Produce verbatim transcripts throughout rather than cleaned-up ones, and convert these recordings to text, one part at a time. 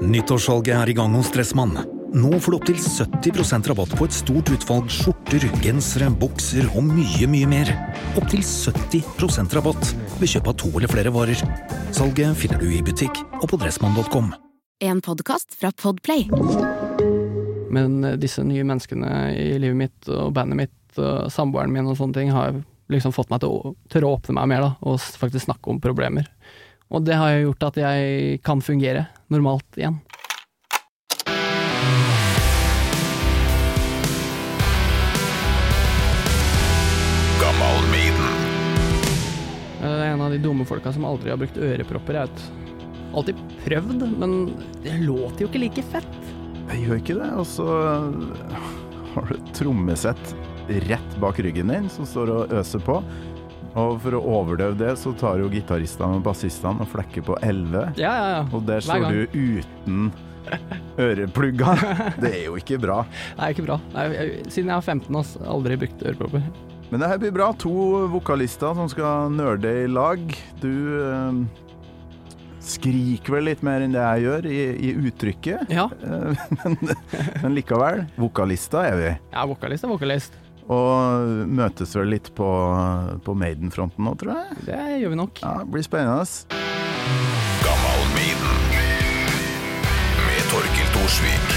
Nyttårssalget er i gang hos Dressmann. Nå får du opp til sytti prosent rabatt på et stort utvalg skjorter, gensere, bukser og mye, mye mer. Opp til sytti prosent rabatt ved kjøp av to eller flere varer. Salget finner du i butikk og på dressmann punktum com. En podcast fra Podplay. Men disse nye menneskene i livet mitt og bandet mitt og samboeren min og sånne ting har liksom fått meg til å tørre å åpne meg mer da, og faktisk snakke om problemer. Og det har gjort at jeg kan fungere normalt igjen. Gammal Maiden. Det er en av de dumme folka som aldri har brukt ørepropper. Jeg vet. Alltid prøvd, men det låter jo ikke like fett. Jeg gjør ikke det, og så har du et trommesett rett bak ryggen din som står og øser på. Og for å overdøve det, så tar jo gitaristene og bassistene og flekker på elleve. Ja, ja, ja. Og der står du uten øreplugger. Det er jo ikke bra. Nei, ikke bra. Nei, jeg, siden jeg var femten, har jeg aldri brukt ørepropper. Men det her blir bra. To vokalister som skal nørde i lag. Du eh, skriker vel litt mer enn det jeg gjør i, i uttrykket. Ja. men, men likevel, vokalister er vi. Ja, vokalist er vokalist. Og møtes vel litt på, på Maiden-fronten nå, tror jeg. Det gjør vi nok. Ja, det blir spennende. Gammal Maiden med Torkild Thorsvik.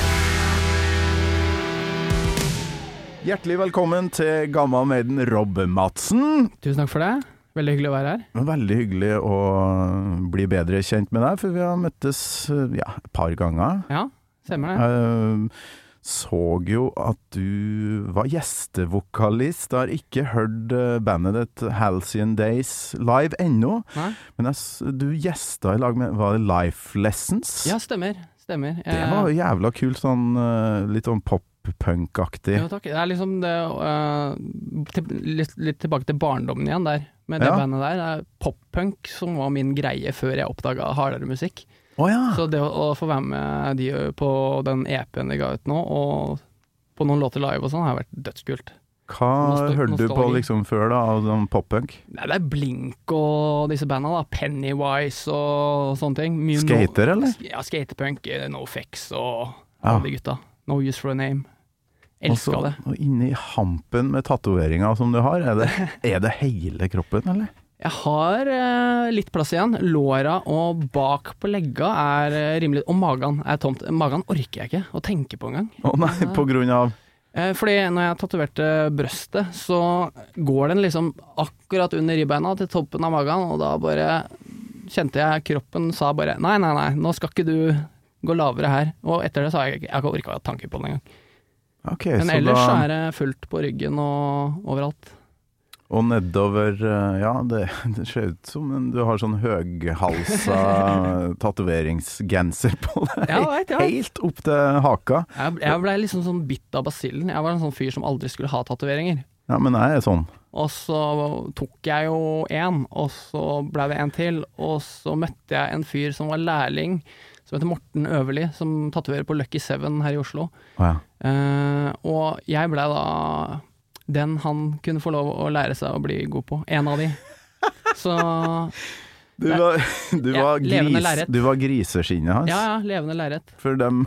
Hjertelig velkommen til Gammal Maiden, Rob Madsen. Tusen takk for det. Veldig hyggelig å være her. Veldig hyggelig å bli bedre kjent med deg, for vi har møttes ja, et par ganger. Ja, stemmer det. Jeg så jo at du var gjestevokalist. Jeg har ikke hørt bandet ditt Halcyon Days live ennå. Nei. Men jeg, du gjesta i lag med, var det Life Lessons? Ja, stemmer. stemmer. Det var jo jævla kult, sånn litt sånn pop-punk-aktig. Jo, takk. Det er liksom det, uh, til, litt, litt tilbake til barndommen igjen der, med det ja. bandet der. Det er pop-punk som var min greie før jeg oppdaget hardere musikk. Oh, ja. Så det å, å få være med de på den E P-en de ga ut nå, og på noen låter live og sånn, har vært dødskult. Hva Nostal- hørte du på liksom før da, av sånn pop-punk? Nei, det er Blink og disse bandene da, Pennywise og sånne ting. Mye Skater, no, eller? Ja, skatepunk, NoFX og Ja. alle de gutta. No Use for a Name. Elsker Også, det. Og inne i hampen med tatoveringer som du har, er det, er det hele kroppen, eller? Jeg har eh, litt plass igjen. Låra og bak på legga er eh, rimelig, og magen er tomt. Magen orker jeg ikke å tenke på engang. Å nei, på grunn av... Eh, fordi når jeg tatoverte brøstet, så går den liksom akkurat under ribbeina til toppen av magen, og da bare kjente jeg kroppen sa bare, nei, nei, nei, nå skal ikke du gå lavere her. Og etter det så har jeg ikke, jeg har ikke orket å ha tanke på den engang. Okay, Men så ellers da... så er det fullt på ryggen og overalt. Og nedover, ja, det, det ser ut som du har sånn høghalsa tatoveringsgenser på deg. Ja, vet, ja. Helt opp til haka. Jeg, jeg ble liksom sånn bitt av basillen. Jeg var en sånn fyr som aldri skulle ha tatoveringer. Ja, men jeg er sånn. Og så tok jeg jo en, og så ble det en til, og så møtte jeg en fyr som var lærling, som heter Morten Øverli, som tatoverer på Lucky Seven her i Oslo. Ja. Eh, og jeg ble da den han kunne få lov å lære seg å bli god på. En av de. Så Du var, du Ja, var, levende gris, lerret. du var griseskinnet hans. ja, ja, levende lerret. For dem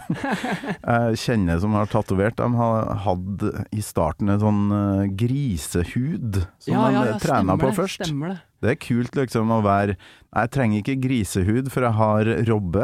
jeg kjenner som har tatovert, de har hatt i starten en sånn uh, grisehud som Ja, ja, de ja, trener stemmer på det, først. Stemmer det. Det er kult liksom å være, jeg trenger ikke grisehud for jeg har robbe.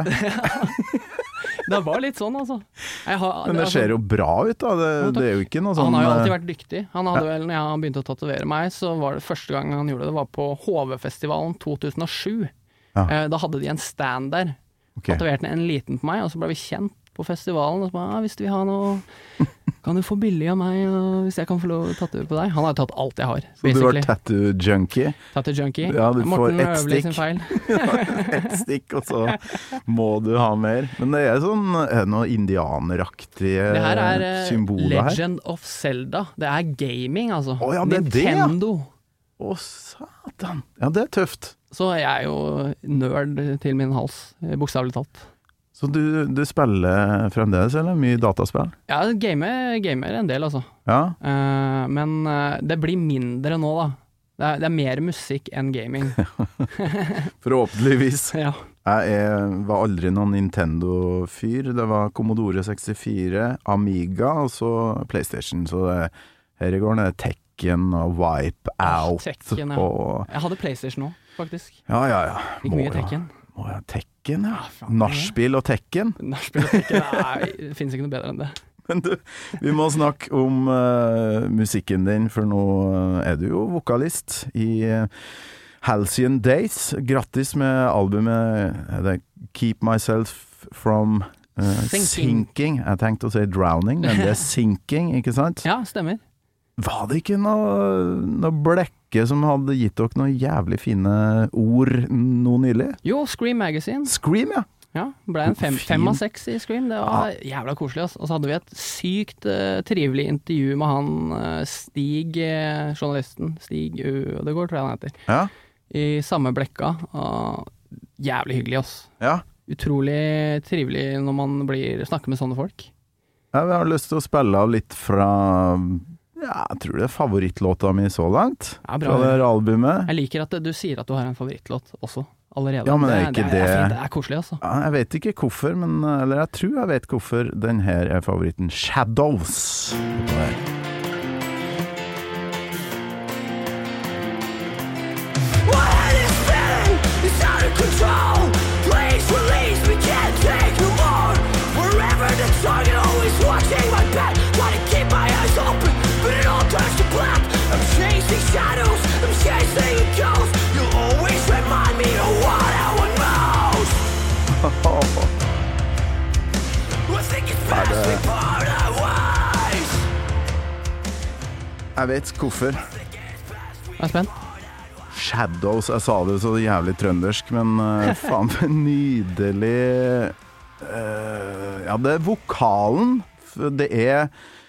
Det var litt sånn, altså. Jeg har, Men det altså, ser jo bra ut da, det, Jo, takk. det er jo ikke noe sånn... Han har jo alltid uh, vært dyktig. Han hadde Ja. vel, når han begynte å tatovere meg, så var det første gang han gjorde det, det var på H V-festivalen to tusen og sju. Ja. Eh, da hadde de en stand der. Ok. Tatoverte en liten på meg, og så ble vi kjent på festivalen. Og så bare, ah, hvis du vil ha noe, kan du få billig av meg, og hvis jeg kan få lov å tatovere på deg. Han har jo tatt alt jeg har, Så du var basically. tattoo-junkie. Tattoo junkie. Ja, du får Morten ett Øverli stikk. sin feil. Et stikk, og så må du ha mer. Men det er sånn, er det noe indianeraktige Det her er eh, symboler her? Legend of Zelda. Det er gaming, altså. Å, ja, det er det, ja. Nintendo. Å, satan. Ja, det er tøft. Så jeg er jo nerd til min hals, bokstavelig talt. Så du, du spiller fremdeles, eller? Mye dataspill? Ja, gamer, gamer en del, altså. Ja. Eh, men eh, det blir mindre nå, da. Det er, det er mer musikk enn gaming. Forhåpentligvis. Ja. Jeg er, var aldri noen Nintendo-fyr. Det var Commodore sekstifire, Amiga og så PlayStation. Så det, her i går er det Tekken og Wipeout. Tekken, ja. Og, jeg hadde PlayStation også, faktisk. Ja, ja, ja. Ikke mye Tekken. Må jeg Tekken, ja. Ah, Nachspiel og Tekken. Nachspiel og Tekken, nei, det finnes ikke noe bedre enn det. Men du, vi må snakke om uh, musikken din, for nå er du jo vokalist i uh, Halcyon Days. Grattis med albumet uh, Keep Myself From uh, sinking. sinking. Jeg tenkte å si drowning, men det er sinking, ikke sant? Ja, stemmer. Var det ikke noe, noe blekke som hadde gitt dere noen jævlig fine ord nå nylig? Jo, Scream Magazine. Scream, ja. Ja, ble en fem, fem av seks i Scream. Det var ja. jævla koselig, ass. Og så hadde vi et sykt uh, trivelig intervju med han uh, Stig, uh, journalisten. Stig U, det går, tror jeg han heter. Ja. I samme blekka. Uh, jævlig hyggelig, ass. Ja. Utrolig trivelig når man blir, snakker med sånne folk. Ja, vi har lyst til å spille av litt fra, ja, jeg tror det er favorittlåta mi så langt. Ja, bra. Fra det her albumet. Jeg liker at du sier at du har en favorittlåt også. Allerede. Ja, men det er ikke det. Det er, det er, det er koselig, altså. Ja, jeg vet ikke hvorfor, men, eller jeg tror jeg vet hvorfor den her er favoritten. Shadows. Jeg vet hvorfor. Jeg er spent. Shadows, jeg sa det så jævlig trøndersk, men uh, faen, det er nydelig. Uh, ja, det er vokalen. Det er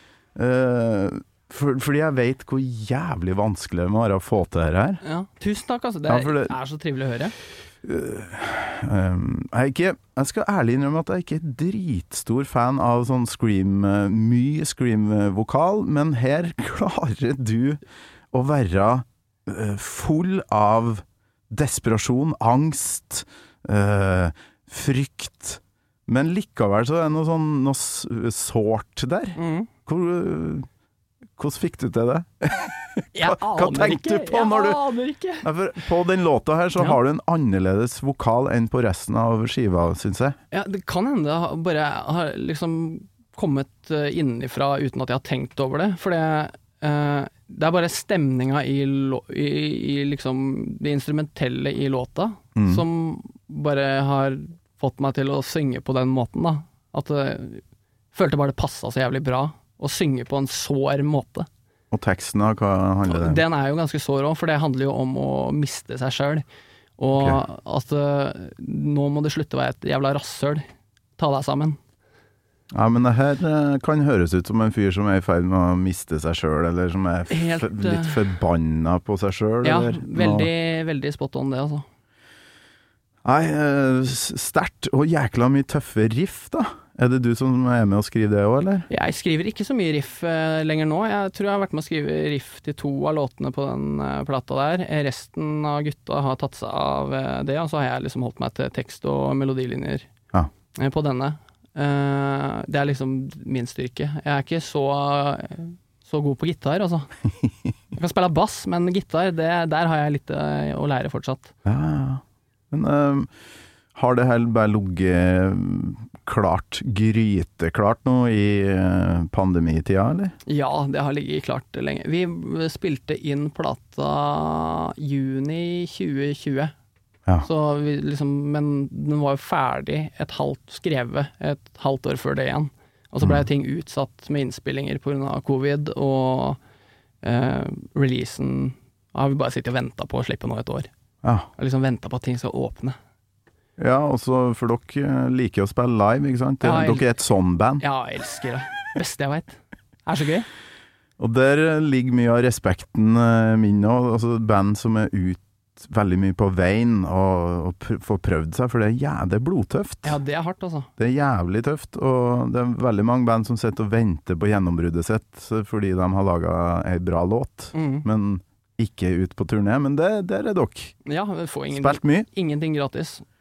uh, for, fordi jeg vet hvor jævlig vanskelig det må være å få til det her. Ja, tusen takk, altså. Det, ja, det er så trivelig å høre. Uh, um, jeg, er ikke, jeg skal ærlig innrømme at jeg ikke er dritstor fan av sånn scream, uh, mye scream-vokal, men her klarer du å være uh, full av desperasjon, angst, uh, frykt, men likevel så er det noe sånn noe sårt der. Mm. Hvor, uh, hvordan fikk du til det? Jeg hva, hva tenkte du på når du... Jeg aner ikke. Ja, på den låta her så ja. Har du en annerledes vokal enn på resten av skiva, synes jeg. Ja, det kan hende jeg bare har liksom kommet innenfra uten at jeg har tenkt over det, for det, uh, det er bare stemninga i, i, i liksom det instrumentelle i låta mm. som bare har fått meg til å synge på den måten, da. At jeg følte bare det passet så jævlig bra å synge på en sår måte. Og teksten da, hva handler det om? Den er jo ganske sår også, for det handler jo om å miste seg selv. Og okay. at uh, nå må det slutte å være et jævla rasshøl. Ta deg sammen. Ja, men det her uh, kan høres ut som en fyr som er i ferd med å miste seg selv, eller som er Helt, uh, litt forbanna på seg selv. Ja, eller? veldig, veldig spot on det, altså. Nei, uh, sterkt og jækla mye tøffe riff, da. Er det du som er med å skrive det også, eller? Jeg skriver ikke så mye riff eh, lenger nå. Jeg tror jeg har vært med å skrive riff til to av låtene på den eh, plata der. Resten av gutta har tatt seg av eh, det, og så har jeg liksom holdt meg til tekst og melodilinjer ja. eh, på denne. Eh, det er liksom min styrke. Jeg er ikke så, så god på gitar, altså. Jeg kan spille bass, men gitar, det, der har jeg litt eh, å lære fortsatt. Ja, men... Uh... Har det her bare ligget klart, gryteklart nå i pandemitida, eller? Ja, det har ligget klart lenge. Vi spilte inn plata juni tjue tjue. Ja. Så vi liksom, men den var jo ferdig et halvt skrevet, et halvt år før det igjen. Og så ble mm. ting utsatt med innspillinger på grunn av covid, og eh, releasen har vi bare sittet og ventet på å slippe nå et år. Ja. Og liksom ventet på at ting skal åpne. Ja, også for dere liker å spille live, ikke sant? Ja, dere er et sånn band. Ja, jeg elsker det. Beste jeg vet. Det er så gøy. Og der ligger mye av respekten min også. Altså band som er ut veldig mye på veien og, og pr- får prøvd seg, for det er, ja, det er blodtøft. Ja, det er hardt, altså. Det er jævlig tøft, og det er veldig mange band som sitter og venter på gjennombruddet sitt fordi de har laget en bra låt, mm. men ikke ut på turné. Men det, der er dere. Ja, vi får Spilt mye. Ingenting gratis.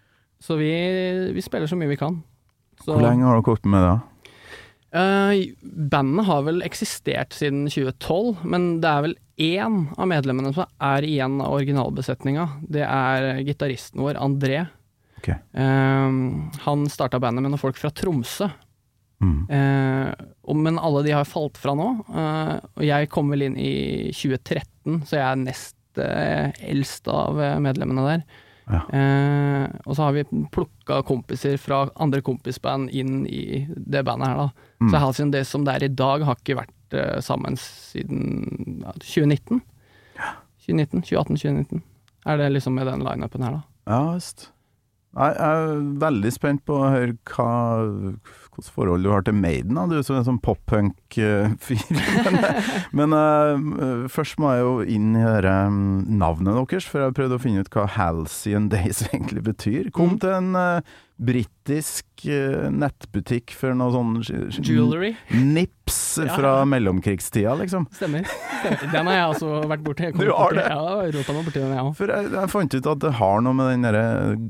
Så vi, vi spiller så mye vi kan. Så, Hvor lenge har dere gått med da? Uh, bandet har vel eksistert siden tjue tolv, men det er vel én av medlemmene som er igjen av originalbesetninga. Det er gitaristen vår, André. Okay. Uh, han starta bandet med noen folk fra Tromsø. Mm. Uh, og, men alle de har falt fra nå. Uh, og jeg kom vel inn i tjue tretten, så jeg er nest uh, eldst av medlemmene der. Ja. Uh, og så har vi plukka kompiser fra andre kompisband inn i det bandet her, da. Mm. Så Halcyon Days som det er i dag, har ikke vært uh, sammen siden ja, tjue nitten. tjue nitten, tjue atten, tjue nitten. Er det liksom med den line-upen her, da? Ja, just. Jeg er veldig spent på å høre hva, hvilket forhold du har til Maiden, da. Du er som en sånn pop-punk-fyr. men uh, først må jeg jo inn i dette navnet deres, for jeg har prøvd å finne ut hva Halcyon Days egentlig betyr. Kom til en uh, britisk uh, nettbutikk for noe sånn Jewelry. Nips fra Ja. mellomkrigstida, liksom. Stemmer. Stemmer. Den har jeg også vært borti. Jeg kom Du har borti- det? Ja, jeg rota meg borti den, jeg også. For jeg, jeg fant ut at det har noe med den derre,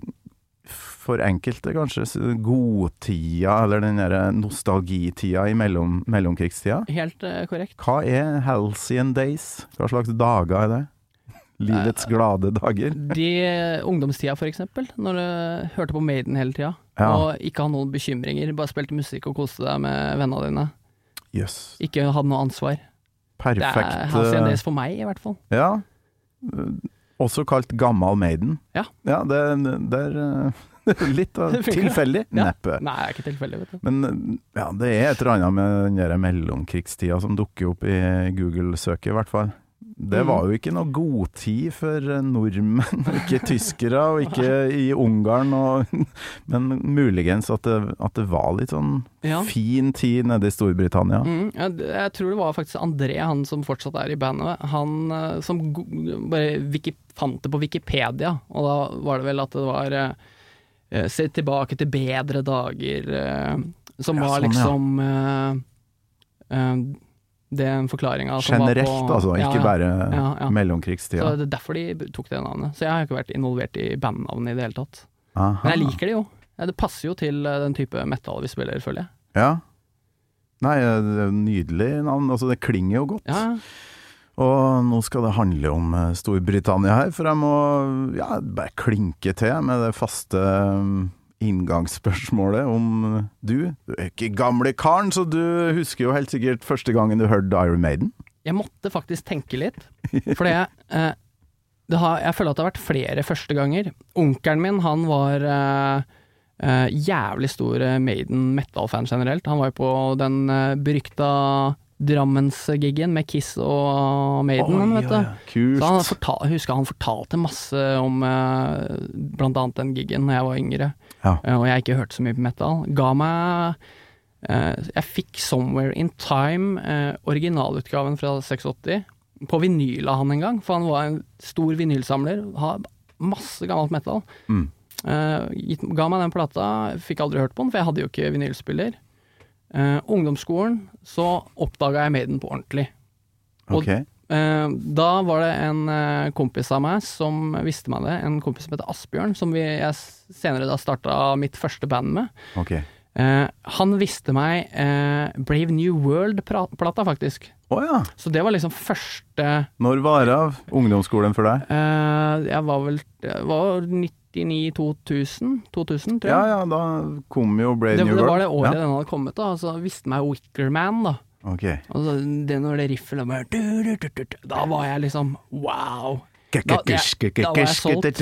for enkelte kanskje, godtida, eller den derre nostalgitida i mellom, mellomkrigstida. Helt uh, korrekt. Hva er Halcyon Days? Hva slags dager er det? Livets glade dager? De uh, ungdomstida, for eksempel, når du hørte på Maiden hele tida, Ja. og ikke hadde noen bekymringer, bare spilte musikk og koste deg med vennene dine. Jøss. Ikke hadde noe ansvar. Perfekt. Det er Halcyon Days for meg, i hvert fall. Ja. Også kalt Gammal Maiden. Ja. Ja, det, det er litt av Det funker. tilfeldig. Ja. Neppe. Nei, det er ikke tilfeldig, vet du. Men ja, det er et eller annet med den der mellomkrigstida som dukker opp i Google-søket, i hvert fall. Det Mm. var jo ikke noe godtid for nordmenn, og ikke tyskere, og ikke i Ungarn, og, men muligens at det, at det var litt sånn Ja. fin tid nede i Storbritannia. Mm, jeg, jeg tror det var faktisk André, han som fortsatt er i bandet, han eh, som go- bare wiki, fant det på Wikipedia, og da var det vel at det var eh, se tilbake til bedre dager, eh, som Ja, var sånn, ja. liksom eh, eh, det er en forklaring av som var Generelt, på, altså, ja, ikke ja. bare Ja, ja. mellomkrigstida. Så det er derfor de tok det navnet. Så jeg har ikke vært involvert i bandnavnet i det hele tatt. Aha. Men jeg liker det jo. Ja, det passer jo til eh, den type metal vi spiller, føler jeg. Ja. Nei, det er jo nydelig navn. Altså, det klinger jo godt. Ja, Og nå skal det handle om eh, Storbritannia her, for jeg må ja, bare klinke til med det faste um, inngangsspørsmålet om du. Du er ikke gamle karen, så du husker jo helt sikkert første gangen du hørte Iron Maiden. jeg måtte faktisk tenke litt, for det, eh, det har, jeg føler at det har vært flere første ganger. Onkelen min, han var eh, eh, jævlig stor eh, Maiden metal-fan generelt. Han var jo på den eh, berykta Drammens-giggen med Kiss og Maiden, Oi, vet du. ja, ja. Kult. Så han fortal, jeg husker han fortalte masse om eh, blant annet den giggen da jeg var yngre, Ja. eh, og jeg ikke hørte så mye på metal. Ga meg eh, Jeg fikk Somewhere in Time, eh, originalutgaven fra åttiseks, på vinyl av han en gang, for han var en stor vinylsamler, har masse gammelt metal. Mm. Eh, gitt, ga meg den plata, fikk aldri hørt på den, for jeg hadde jo ikke vinylspiller. Eh, ungdomsskolen, så oppdaga jeg Maiden på ordentlig. Og Ok. Eh, da var det en eh, kompis av meg som visste meg det, en kompis som heter Asbjørn, som vi, jeg s- senere da starta mitt første band med. Ok. Eh, han visste meg eh, Brave New World-plata, faktisk. Å ja. Så det var liksom første Når var det av ungdomsskolen for deg? eh, Jeg var vel det var nittini to tusen, to tusen, tror jeg. Ja, ja, da kom jo Brave det, New det World. var det året Ja. den hadde kommet, da. Altså, visste meg Wickerman, da. Ok. Og så, det når det riffelet bare du, du, du, du, du, Da var jeg liksom wow. Da, jeg, da var jeg solgt.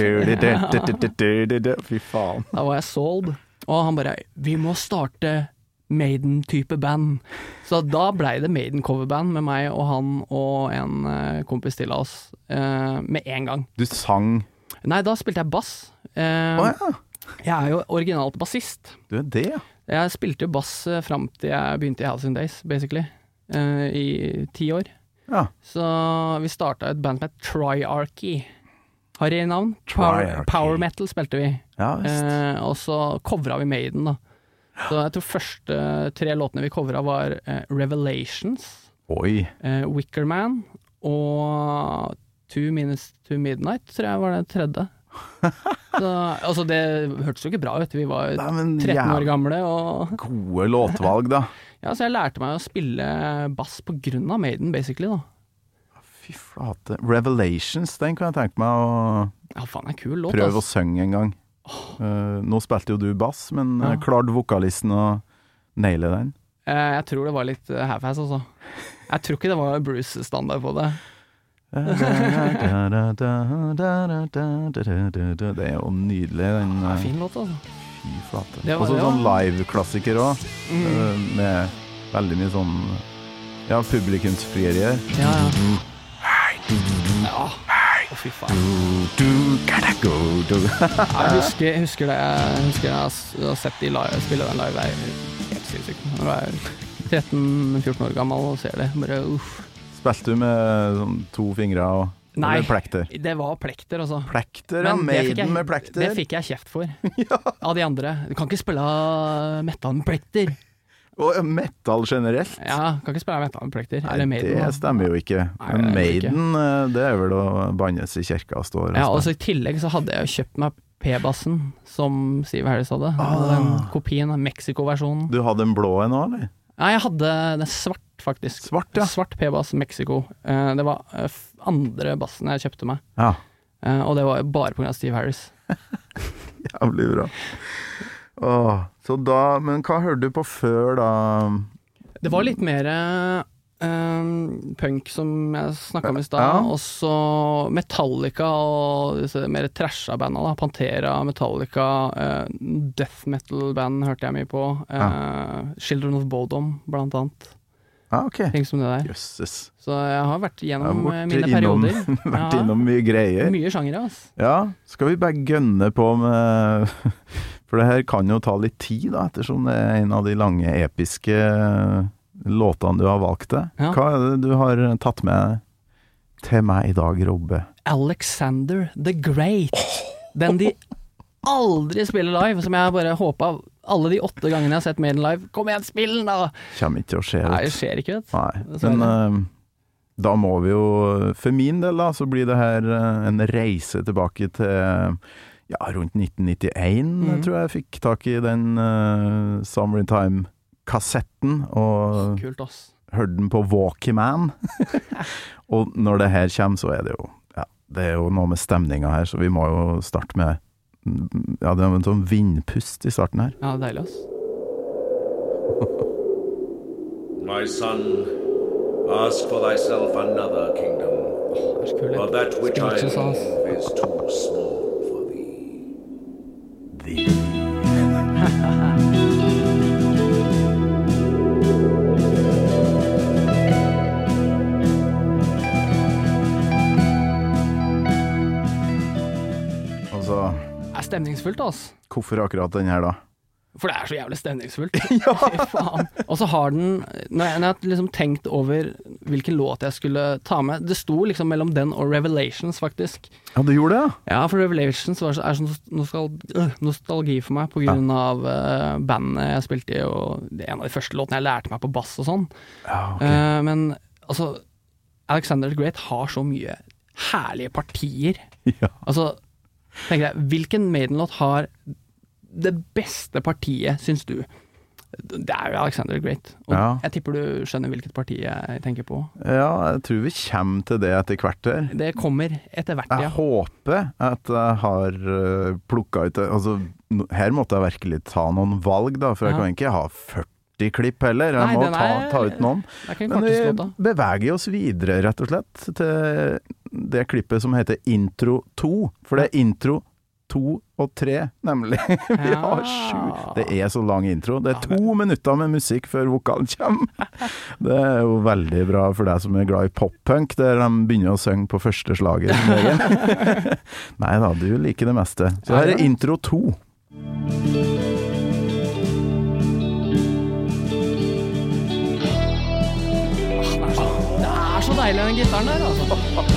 Fy faen. Da var jeg sold. Og han bare 'Vi må starte Maiden-type band'. Så da blei det Maiden-coverband med meg og han og en eh, kompis til av oss eh, med en gang. Du sang. Nei, da spilte jeg bass. Eh, Å ja. Jeg er jo originalt bassist. Du er det, ja. Jeg spilte jo bass eh, fram til jeg begynte i Halcyon Days, basically. eh, I ti år. Ja. Så vi starta et band som het Triarchy. Har de navn? Power, Triarchy. power metal spilte vi. Ja, visst. Eh, og så covra vi Maiden, da. Så jeg tror første tre låtene vi covra var eh, Revelations, Oi. eh, Wickerman og Two Minutes to Midnight, tror jeg var det tredje. Så, altså det hørtes jo ikke bra ut, vi var Nei, men tretten jæv- år gamle, og Gode låtvalg, da. ja, så jeg lærte meg å spille bass på grunn av Maiden, basically, da. Fy flate. Revelations, den kan jeg tenke meg å Ja, faen, det er kul låt, prøve å ass. synge en gang. Uh, nå spilte jo du bass, men Ja. uh, klarte vokalisten å naile den? Eh, Jeg tror det var litt eh, half-ass, altså. Jeg tror ikke det var Bruce-standard på det. Det er jo nydelig, den. Ja, uh, fin låt, altså. Fy flate. Det var- Og så det var- sånn live-klassiker òg, Mm. med veldig mye sånn ja, publikumsfrierier. Ja, ja. Ja, å fy faen. Jeg husker, jeg husker det, jeg husker jeg har s- har sett de live, spille den live, det er helt sinnssykt. Når du er tretten fjorten år gammel og ser det, bare uff. Spilte du med sånn to fingre og Nei, eller plekter? det var plekter, altså. Plekter, ja. Men det fikk jeg- Maiden med plekter. Det fikk jeg kjeft for av de andre. Du kan ikke spille metal med plekter. Og metal generelt. Ja, kan ikke spille metal med plekter. Nei, Eller Maiden. da. det stemmer jo ikke. Nei, Men det er det Maiden, eh, det er vel å bannes i kirka og står og Ja, spiller. og så i tillegg så hadde jeg jo kjøpt meg P-bassen, som Steve Harris hadde. Ah. Den kopien av Mexico-versjonen. Du hadde en blå en òg, eller? Nei, jeg hadde den svart, faktisk. Svart, ja. Svart P-bass Mexico. Eh, Det var eh, f- andre bassen jeg kjøpte meg. Ja, Eh, Og det var jo bare på grunn av Steve Harris. jævlig bra. Åh, så da, men hva hørte du på før da? Det var litt mer eh, punk som jeg snakket om i stad, Ja. og så Metallica og disse mer trasha banda da. Pantera, Metallica, eh, death metal-band hørte jeg mye på. Eh, Children of Bodom, blant annet. Ja, ok. Ting som det der. Jøsses. Så jeg har vært Jeg har gjennom vært eh, mine innom- perioder. Vært Ja, innom mye greier. Mye sjangere, altså. Ja, skal vi bare gønne på med For det her kan jo ta litt tid, da, ettersom det er en av de lange, episke låtene du har valgt deg. Ja. Hva er det du har tatt med til meg i dag, Robbe? Alexander the Great. Den de aldri spiller live, som jeg bare håpa alle de åtte gangene jeg har sett Maiden live. Kom igjen, spill den, da! Kommer ikke til å skje. Nei, vet det du. skjer ikke, vet du. Nei, Dessverre. men eh, da må vi jo, for min del da, så blir det her eh, en reise tilbake til ja, rundt nitten nittien, Mhm. tror jeg jeg fikk tak i den uh, Summer in Time-kassetten, og Kult, ass. hørte den på Walkman. Og når det her kommer, så er det jo, ja, det er jo noe med stemninga her, så vi må jo starte med, ja, det er en sånn vindpust i starten her. Ja, det er deilig, ass. My son, ask for thyself another kingdom, Det er så kult. for that which I Screeches, ass. leave is too small for thee. Altså, Det er stemningsfullt, ass. hvorfor akkurat den her da? For det er så jævlig stemningsfullt. Fy faen. Og så har den, når jeg, når jeg har liksom tenkt over hvilken låt jeg skulle ta med, det sto liksom mellom den og Revelations, faktisk. Ja, du gjorde det, ja? Ja, for Revelations var så, er sånn nostal, øh, nostalgi for meg, på grunn av uh, bandet jeg spilte i, og det er en av de første låtene jeg lærte meg på bass og sånn. Ja, ok. Eh, men altså, Alexander the Great har så mye herlige partier. Ja. Altså, tenker jeg, hvilken Maiden-låt har det beste partiet, syns du? Det er jo Alexander the Great. Og Ja. jeg tipper du skjønner hvilket parti jeg tenker på. Ja, jeg tror vi kommer til det etter hvert her. Det kommer etter hvert, Jeg ja. håper at jeg har uh, plukka ut altså, no, her måtte jeg virkelig ta noen valg, da, for jeg Ja. kan ikke ha førti klipp heller. Jeg Nei, må den ta, er- ta ut noen. Det er ikke den Men korteste vi låta. beveger oss videre, rett og slett, til det klippet som heter Intro to. For det er intro to og tre, nemlig. Vi har sju. Det er så lang intro. Det er to minutter med musikk før vokalen kommer. Det er jo veldig bra for deg som er glad i pop-punk, der de begynner å synge på første slaget. Nei da, du liker det meste. Så her er intro to. Det er så deilig, den gitaren der, altså.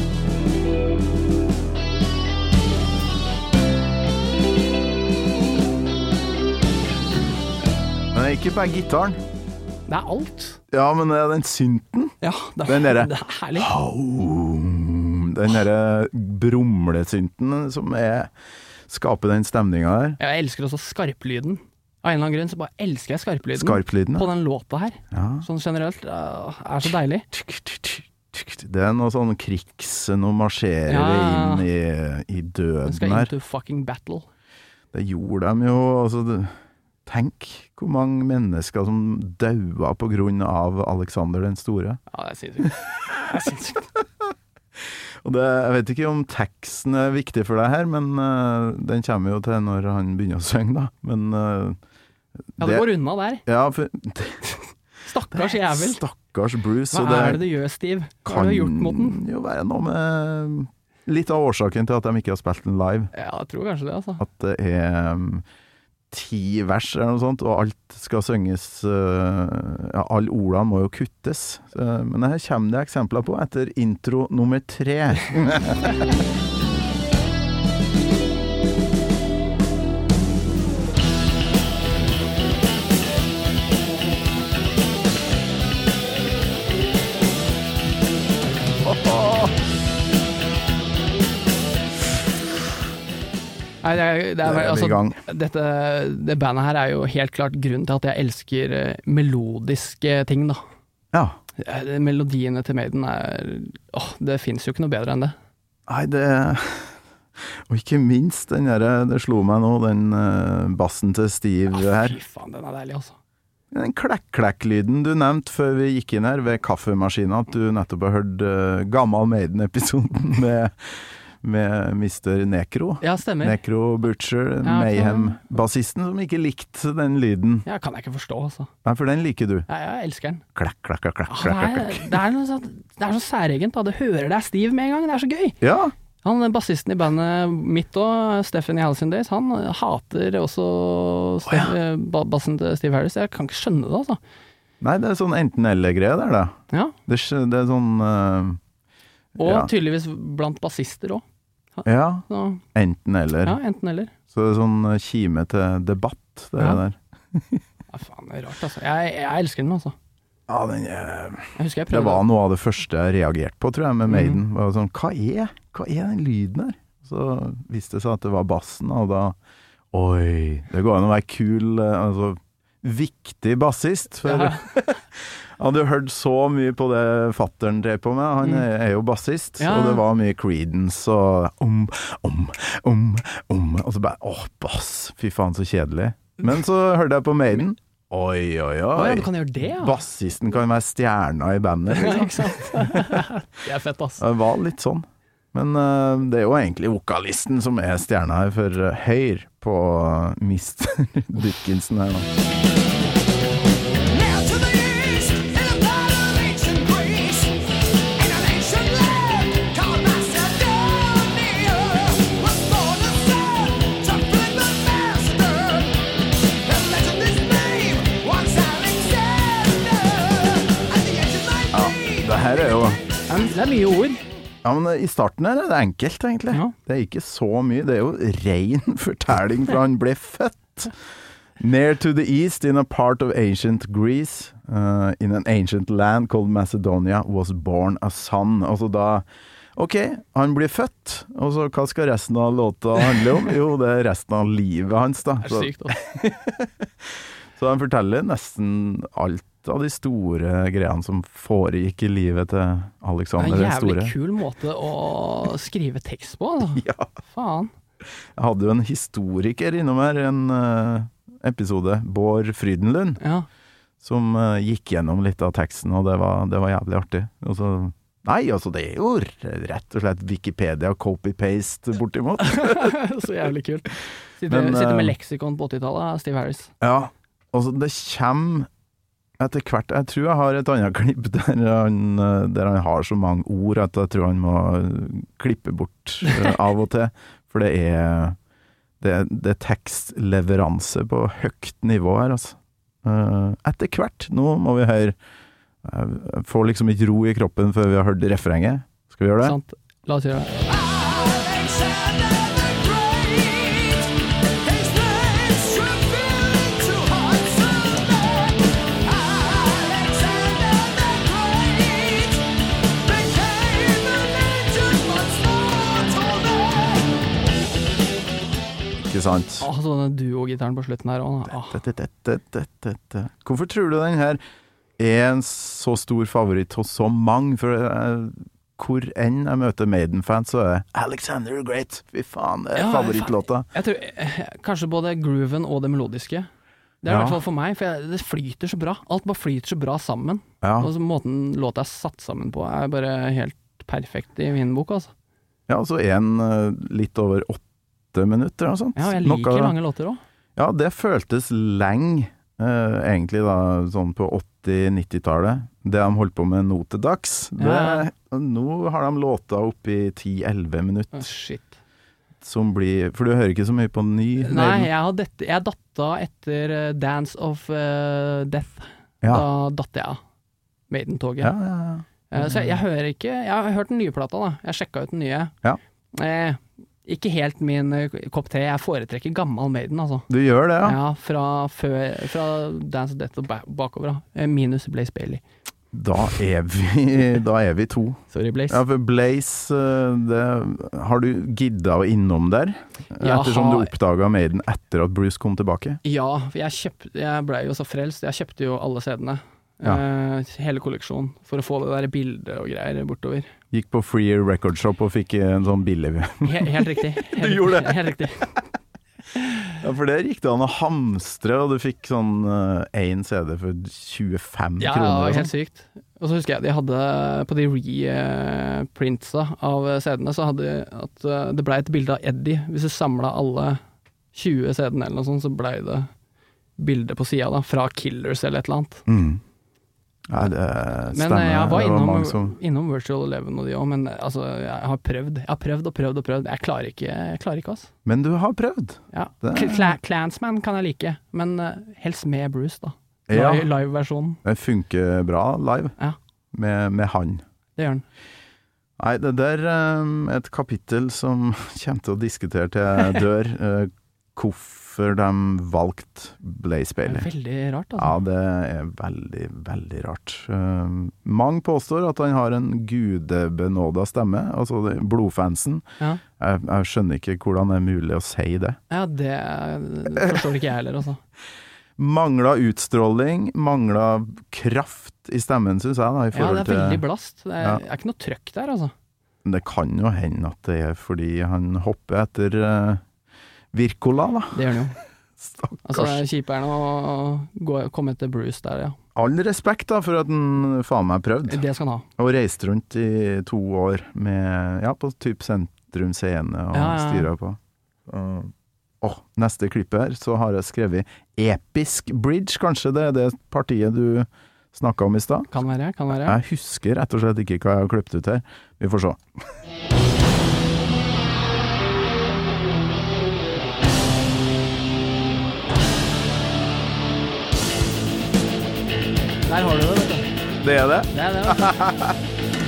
Men det er ikke bare gitaren. Det er alt. Ja, men det er den synten. Ja, det er, Den der. det er herlig. Oh, den der brumlesynten som er, skaper den stemningen der. Jeg elsker også skarplyden. Av en eller annen grunn så bare elsker jeg skarplyden. Skarplyden, ja. På den låta her. Ja. Sånn generelt, uh, er så deilig. Det er noe sånn krigs, noe marsjerer Ja. inn i, i Den døden skal her. into fucking battle. Det gjorde de jo, altså, det, tenk hvor mange mennesker som daua på grunn av Alexander den store. Ja, det er sinnssykt. Det er sinnssykt. Og det, jeg vet ikke om teksten er viktig for deg her, men uh, den kommer jo til når han begynner å synge, da. Men uh, Ja, det går unna der. Ja, for Stakkars jævel. Stakkars Bruce. Hva og det er det du gjør, Steve? Hva kan har du gjort mot den? jo være noe med litt av årsaken til at de ikke har spilt den live. Ja, jeg tror kanskje det, altså. At det er um, ti vers eller noe sånt, og alt skal synges uh, ja, alle ordene må jo kuttes. Uh, men her kommer det eksempler på etter intro nummer tre. Nei, det er, det er, Der er vi altså, i gang. Dette, det bandet her er jo helt klart grunnen til at jeg elsker eh, melodiske ting, da. Ja. Eh, Melodiene til Maiden er åh, det finnes jo ikke noe bedre enn det. Nei, det og ikke minst den der, det slo meg nå, den uh, bassen til Steve Ah, her. fy faen, den er deilig, altså. Den klekk-klekk-lyden du nevnte før vi gikk inn her ved kaffemaskinen, at du nettopp har hørt uh, Gammal Maiden-episoden med, med mister Necro. Ja, stemmer. Necro Butcher, Ja, Mayhem-bassisten, som ikke likte den lyden. Ja, kan jeg ikke forstå, altså. Nei, for den liker du. Ja, jeg elsker den. Klekk, klekk, klekk, klekk, Ah, klekk, det, klekk. er, det, er noe sånn, det er så særegent, da. Du hører det er Steve med en gang, det er så gøy. Ja, Han bassisten i bandet mitt også, Stephen i Halcyon Days, han hater også Ste- Å, eh, ba- bassen til Steve Harris. Jeg kan ikke skjønne det, altså. nei, det er sånn enten-eller-greie der, da. Ja. Det, er- det er sånn uh, Og Ja. tydeligvis blant bassister òg. Ja, Så enten-eller. ja, enten eller. Så det er sånn uh, kime til debatt, det Ja. der. Ja, faen, det er rart, altså. Jeg, jeg elsker den, altså. Ja, den er Jeg husker jeg Det prøvde var noe av det første jeg reagerte på, tror jeg, med Maiden. Mhm. Var sånn, hva er, hva er den lyden her? Så viste det seg at det var bassen, og da oi, det går an å være kul, eh, altså viktig bassist. For Ja. jeg hadde jo hørt så mye på det fatteren drev på med. Han Mm. er, er jo bassist, Ja. og det var mye Creedence og om, om, om, om. Og så bare åh, bass. Fy faen, så kjedelig. Men så hørte jeg på Maiden. Oi, oi, Å ja, oi. du kan gjøre det, ja. Bassisten kan være stjerna i bandet. Ja, Liksom. ikke sant? Det er fett, ass. Det var litt sånn. Men uh, det er jo egentlig vokalisten som er stjerna her, for uh, høyr på uh, mister Dickinson her nå. Now to the east, in a part of ancient Greece, in an ancient land called Macedonia, was born a son to Philip Master. The legend is named once Alexander, and the ancient Ja, might det her er jo Det er mye ord. Ja, men uh, i starten her er det enkelt, egentlig. Ja. Det er ikke så mye. Det er jo ren fortelling fra han ble født. Near to the east, in a part of ancient Greece, uh, in an ancient land called Macedonia, was born a son. Altså da, ok, han blir født, og så hva skal resten av låta handle om? Jo, det er resten av livet hans da. Det er Så, sykt, altså. så han forteller nesten alt av de store greiene som foregikk i livet til Det er Alexander en den jævlig store. kul måte å skrive tekst på, altså. Ja. Faen. Jeg hadde jo en historiker innom her, en uh, episode, Bård Frydenlund, Ja. som uh, gikk gjennom litt av teksten, og det var, det var jævlig artig. Og så, nei, altså det er jo rett og slett Wikipedia copy-paste bortimot. Så jævlig kult. Sitter, Men, sitter med eh, leksikon på åttitallet, Steve Harris. Ja, og så det kommer etter hvert, jeg tror jeg har et annet klipp der han, uh, der han har så mange ord at jeg tror han må klippe bort uh, av og til, for det er det, det er tekstleveranse på høyt nivå her, altså. Uh, etter hvert, nå må vi høre, jeg får liksom ikke ro i kroppen før vi har hørt refrenget. Skal vi gjøre det? Sant? La oss gjøre det. Alexander the Great, his legs trembled into hearts of men. Alexander the Great became a legend once sant? Åh, sånne duo-gitaren på slutten her også. Åh. Dette, dette, dette, dette. Hvorfor tror du den her er en så stor favoritt hos så mange? For jeg, hvor enn jeg møter Maiden-fans, så er det Alexander Great. Fy faen, det er Ja, favorittlåta. Jeg tror eh, kanskje både grooven og det melodiske. Det er Ja. i hvert fall for meg, for jeg, det flyter så bra. Alt bare flyter så bra sammen. Ja. Og så måten låta er satt sammen på er bare helt perfekt i min bok, altså. Ja, altså en eh, litt over åtte minutter og sånt. Ja, jeg Noe- liker lange låter også. Ja, det føltes lenge, eh, egentlig da, sånn på åtti-nittitallet. Det de holdt på med nå til dags. Det, Ja. Nå har de låta opp i ti-elleve minutter, Å, shit. som blir, for du hører ikke så mye på ny. Nei, Maiden. jeg har dette, jeg datta etter eh, Dance of eh, Death. Ja. Da datte jeg av Maiden-toget. Ja, ja, ja. Eh, så jeg, jeg hører ikke Jeg har hørt den nye plata, da. Jeg sjekka ut den nye. Ja. Eh, ikke helt min eh, kopp te. Jeg foretrekker gammel Maiden, altså. Du gjør det, ja? Ja, fra, før, fra Dance of Death og ba bakover, da. Eh, Minus Blaze Bailey. Da er vi, da er vi to. Sorry, Blaze. Ja, for Blaze, eh, det, har du gidda å innom der? Jeg Ettersom du har- oppdaga Maiden etter at Bruce kom tilbake? Ja, for jeg, kjøpt, jeg ble jo så frelst. Jeg kjøpte jo alle C D-ene. Ja. Eh, hele kolleksjonen. For å få det der bildet og greier bortover. Gikk på Free Record Shop og fikk en sånn billig. He helt riktig. Helt Du gjorde riktig. Helt riktig. Ja, for der gikk det an å hamstre, og du fikk sånn én C D for tjuefem Ja, kroner. ja, og helt sånn. sykt. Og så husker jeg de hadde på de reprintsa av C D-ene, så hadde de at eh, det ble et bilde av Eddie. Hvis du samla alle tjue C D-ene eller noe sånt, så ble det bilde på sida da, fra Killers eller et eller annet. Mm. Ja, det Men stemmer. eh, jeg var Det innom, mange som... innom Virtual Eleven og de òg, men altså, jeg har prøvd. Jeg har prøvd og prøvd og prøvd. Jeg klarer ikke, jeg klarer ikke altså. Men du har prøvd. Ja. Det- Cla Clansman kan jeg like, men eh, helst med Bruce, da. Ja. Live- Live-versjonen. Det funker bra live Ja. med, med han. Det gjør den. Nei, det der er et kapittel som kommer til å diskutere til jeg dør. eh, Hvorfor de valgte Blaze Det Bailey. er veldig rart, altså. Ja, det er veldig, veldig rart. Uh, mange påstår at han har en gudebenåda stemme, altså det- blodfansen. Ja. Jeg, jeg skjønner ikke hvordan det er mulig å si det. Ja, det forstår ikke jeg heller, altså. Mangla utstråling, mangla kraft i stemmen, syns jeg. Da, i Ja, forhold det er veldig til, blast. Det er, Ja. er ikke noe trøkk der, altså. det kan jo hende at det er fordi han hopper etter uh, Wirkola, da. Det gjør den jo. Stakkars. Altså, det er kjipere enn å gå, komme etter Bruce der, ja. All respekt da for at han faen meg prøvde. Det skal han ha. Og reiste rundt i to år med, ja, på typ Sentrum Scene og Ja, ja, ja. styret på. Og, åh, neste klippet her, så har jeg skrevet Episk Bridge, kanskje det er det partiet du snakket om i sted? Kan være, kan være. Jeg husker rett og slett ikke hva jeg har klippet ut her. Vi får se. Der har du det, vet du. Det er det. Det er det, vet du.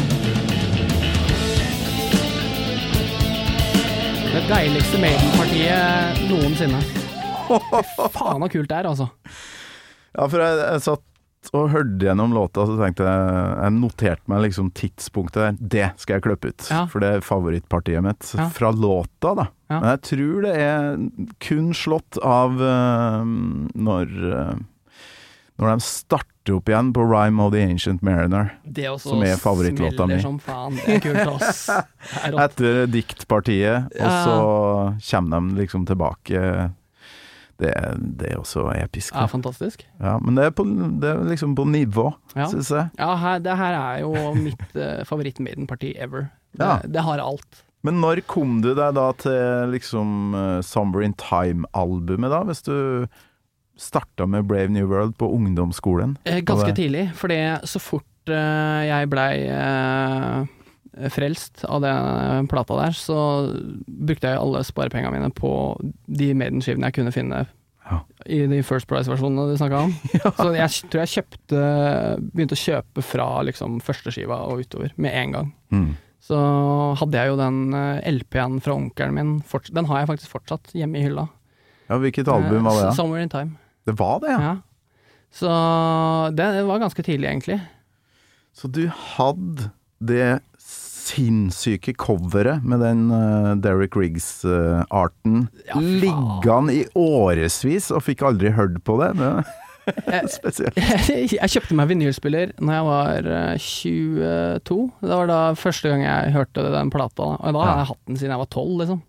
Det deiligste Maiden-partiet noensinne. Fy faen så kult det er, altså. Ja, for jeg, jeg satt og hørte gjennom låta, så tenkte jeg, jeg noterte meg liksom tidspunktet der. Det skal jeg klippe ut, Ja. for det er favorittpartiet mitt. Ja. Fra låta, da. Ja. Men jeg tror det er kun slått av eh, når, eh, når de starter opp igjen på Rime of the Ancient Mariner. Det også Som er favorittlåta mi. smeller som faen. Det er kult, ass. Det er rått. Etter diktpartiet, og Ja. så kommer de liksom tilbake. Det, det er også episk. Ja, da. fantastisk. Ja, men det er, på, det er liksom på nivå, Ja. synes jeg. Ja, her, det her er jo mitt uh, favoritt-Maiden-parti ever. Det, Ja. det har alt. Men når kom du deg da til liksom uh, Summer in Time-albumet da, hvis du starta med Brave New World på ungdomsskolen? Eh, Og ganske det- tidlig, fordi så fort eh, jeg blei eh, frelst av den plata der, så brukte jeg alle sparepengene mine på de Maiden-skivene jeg kunne finne Ja. i de First Price-versjonene du snakka om. Så jeg tror jeg kjøpte begynte å kjøpe fra liksom førsteskiva og utover med en gang. Mm. Så hadde jeg jo den eh, L P-en fra onkelen min, forts- den har jeg faktisk fortsatt hjemme i hylla. Ja, hvilket album var det? Eh, da? Somewhere in Time. Det var det, ja. Ja. Så det var ganske tidlig, egentlig. Så du hadde det sinnssyke coveret med den uh, Derek Riggs-arten uh, liggende i årevis, og fikk aldri hørt på det. Det er spesielt. Jeg kjøpte meg vinylspiller når jeg var uh, tjueto. Det var da første gang jeg hørte den plata, og da har jeg hatt den siden jeg var tolv, liksom.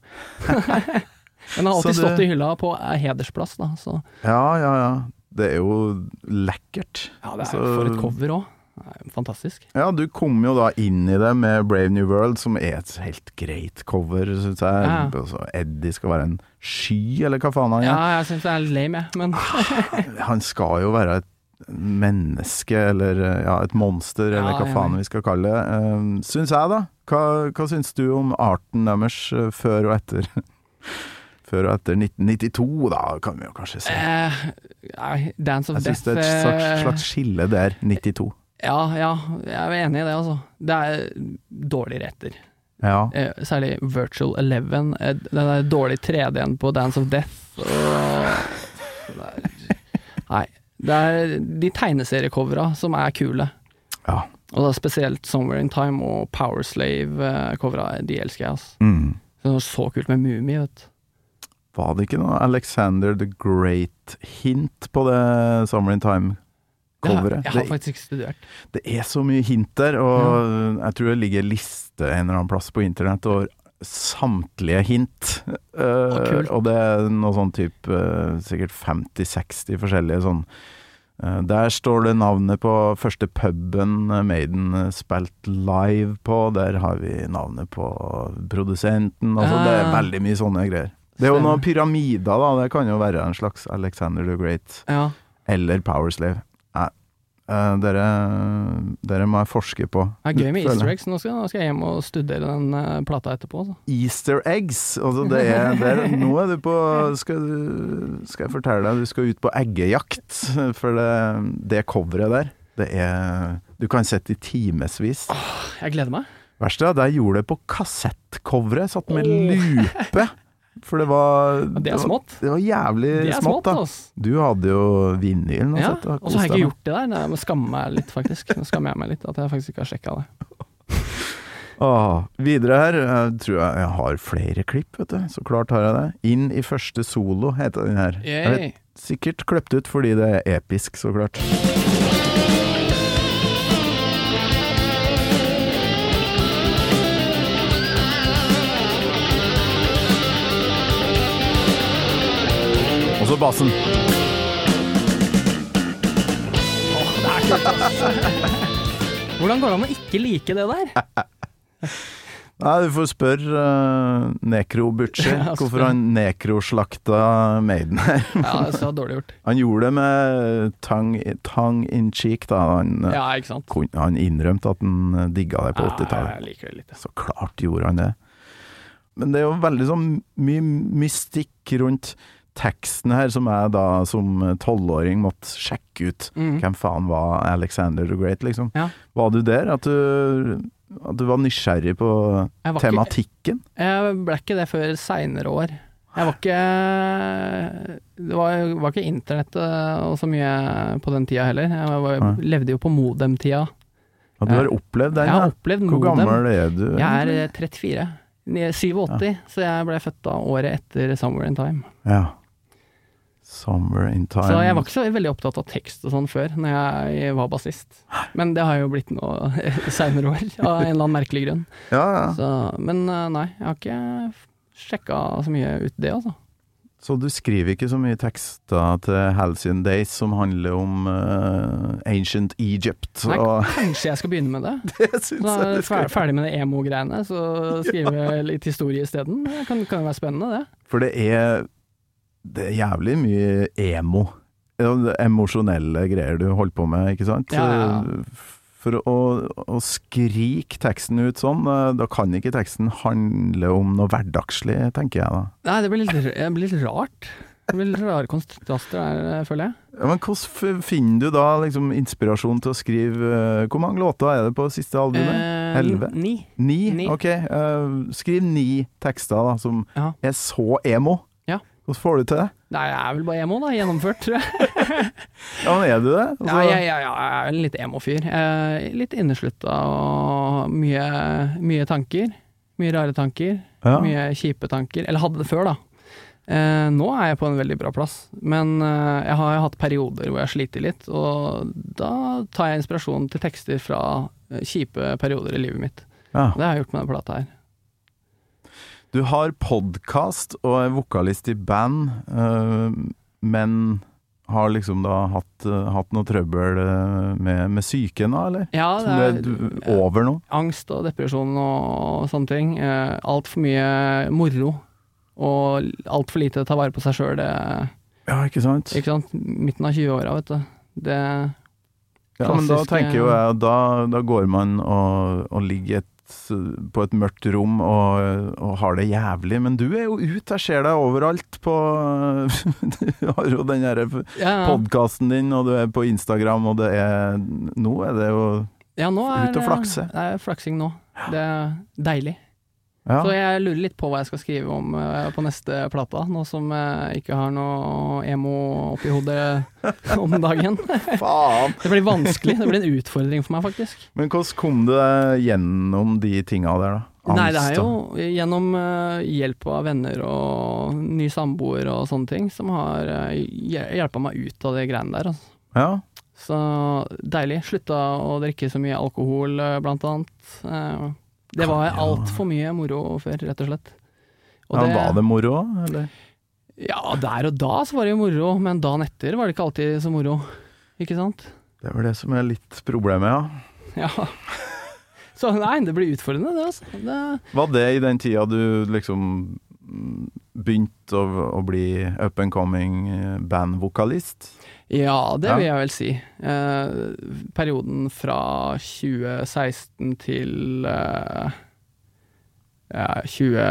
Den har alltid det... stått i hylla på hedersplass, da. Så. Ja, ja, ja. Det er jo lekkert. Ja, det er så... for et cover også. Fantastisk. Ja, du kom jo da inn i det med Brave New World, som er et helt greit cover, synes jeg. Ja. Altså, Eddie skal være en sky, eller hva faen han er. Ja, jeg synes det er litt lame, men... Han skal jo være et menneske, eller ja, et monster, eller ja, hva faen vi skal kalle det. Um, synes jeg da. Hva, hva synes du om arten deres før og etter... Før og etter nitten nittito, da kan vi jo kanskje si. Eh, nei, Dance of Jeg synes Death... det er et slags, slags skille der, nittito. Ja, ja, jeg er enig i det, altså. Det er dårligere etter. Ja. Eh, særlig Virtual Eleven. Eh, den er dårlig tre D-en på Dance of Death. Og, nei, det er de tegneseriecovera som er kule. Ja. Og da spesielt Somewhere in Time og Power Slave-covera, de elsker jeg, altså. Mm. Det var så kult med Mumie, vet du. Var det ikke noe Alexander the Great-hint på det Summer in Time-coveret? Jeg har faktisk ikke studert. Det er så mye hint der, og ja. Jeg tror det ligger liste en eller annen plass på internett og samtlige hint. Uh, og, og det er noe sånn typ uh, sikkert femti seksti forskjellige sånn. Uh, der står det navnet på første puben Maiden spilt live på, der har vi navnet på produsenten, altså det er veldig mye sånne greier. Det er jo noen pyramider da, det kan jo være en slags Alexander the Great, ja. Eller Power Slave. Nei, uh, dere, dere må jeg forske på. Det er gøy med Easter eggs, nå skal, nå skal jeg hjem og studere den uh, plata etterpå. Så. Easter eggs, altså det er, det er, nå er du på, skal, du, skal jeg fortelle deg, du skal ut på eggejakt, for det, det coveret der, det er, du kan sette i timesvis. Åh, jeg gleder meg. Verst er at jeg gjorde det på kassettcoveret, satt med oh. lupe. For det var det er smått. Det var, det var jævlig det er smått, da. Altså. Du hadde jo vinyl. Ja, og så har jeg ikke gjort det der. Jeg må skamme meg litt, faktisk. Nå skammer jeg meg litt at jeg faktisk ikke har sjekket det. ah, videre her, jeg tror jeg, jeg har flere klipp, vet du. Så klart har jeg det. Inn i første solo heter den her. Yay. Jeg vet, sikkert kløpt ut fordi det er episk, så klart. Og så bassen. Åh, det er kult, ass. Hvordan går det an å ikke like det der? Nei, du får spørre uh, Necro Butcher ja, hvorfor han nekroslakta Maiden her. Ja, det er så dårlig gjort. Han gjorde det med tongue, tongue in cheek, da. Han, ja, ikke sant? Kun, han innrømte at han digga det på ja, åttitallet. Jeg liker det litt. Ja. Så klart gjorde han det. Men det er jo veldig sånn mye mystikk rundt teksten her, som jeg da som tolvåring måtte sjekke ut. Mm. Hvem faen var Alexander the Great, liksom? Ja. Var du der? At du, at du var nysgjerrig på var tematikken? Ikke, jeg ble ikke det før senere år. Jeg var ikke Det var, var ikke internett og så mye på den tida heller. Jeg var, ja. levde jo på modem-tida. Og du har opplevd den? Jeg har opplevd Hvor modem. Hvor gammel er du? Jeg er trettifire. syvogåtti, ja. Så jeg ble født da året etter Somewhere in Time. Ja. Somewhere in Time. Så jeg var ikke så veldig opptatt av tekst og sånn før, når jeg var bassist. Men det har jo blitt noe senere år, av en eller annen merkelig grunn. Ja, ja. Så, men nei, jeg har ikke sjekket så mye ut det, altså. Så du skriver ikke så mye tekster til Halcyon Days som handler om uh, Ancient Egypt? Nei, og... kanskje jeg skal begynne med det. Det synes så jeg det skal. Fer ferdig med det emo-greiene, så skriver jeg litt historie i stedet. Det kan, kan jo være spennende, det. For det er, det er jævlig mye emo. Emosjonelle greier du holder på med, ikke sant? Ja, ja. For å, å skrike teksten ut sånn, da kan ikke teksten handle om noe hverdagslig, tenker jeg da. Nei, det blir litt, det blir litt rart. Det blir litt rare kontraster der, føler jeg. Ja, men hvordan finner du da liksom inspirasjon til å skrive, hvor mange låter er det på siste albumet? Eh, Elve? Ni. Ni? Ni. Ok, uh, skriv ni tekster da, som ja. er så emo. Ja. Hvordan får du til det? Nei, jeg er vel bare emo da, gjennomført, tror jeg. Ja, men er du det? Altså, Ja, jeg, jeg, jeg er en litt emo-fyr. Eh, litt inneslutta og mye, mye tanker. Mye rare tanker. Ja. Mye kjipe tanker. Eller hadde det før, da. Eh, nå er jeg på en veldig bra plass. Men eh, jeg har jo hatt perioder hvor jeg sliter litt, og da tar jeg inspirasjon til tekster fra eh, kjipe perioder i livet mitt. Ja. Det har jeg gjort med den plata her. Du har podcast og er vokalist i band, øh, men har liksom da hatt, øh, hatt noe trøbbel øh, med, med psyken da, eller? Ja, Som det er du- over nå? Angst og depresjon og sånne ting. Eh, alt for mye moro, og alt for lite å ta vare på seg selv. Det, Ja, ikke sant? ikke sant? Midten av tjue-åra, vet du. Det, Ja, men da klassiske- tenker jo jeg, da, da går man og, og ligger et, på et mørkt rom og, og har det jævlig, men du er jo ute, jeg ser deg overalt på, du har jo den der ja, podcasten din, og du er på Instagram, og det er, nå er det jo, ja, nå er ut og flakse. det er flaksing nå. Det er deilig. ja, Så jeg lurer litt på hva jeg skal skrive om eh, på neste plata, nå som jeg ikke har noe emo oppi hodet om dagen. faen. Det blir vanskelig, det blir en utfordring for meg faktisk. Men hvordan kom du deg gjennom de tinga der da? Angst, Nei, det er jo da? gjennom eh, hjelp av venner og ny samboer og sånne ting som har uh, hjelpa meg ut av det greiene der. Altså. Ja, Så deilig. Slutta å drikke så mye alkohol, eh, blant annet. Eh, det var Ja. altfor mye moro før, rett og slett. Og ja var det moro, eller? Ja, der og da så var det jo moro, men dagen etter var det ikke alltid så moro. Ikke sant? Det er vel det som er litt problemet, ja. Ja. Så nei, det blir utfordrende, det altså. Det, Var det i den tida du liksom mm, begynte å, å bli up and coming bandvokalist? ja, det Ja. vil jeg vel si. Eh, perioden fra tjue seksten til eh, ja, tjue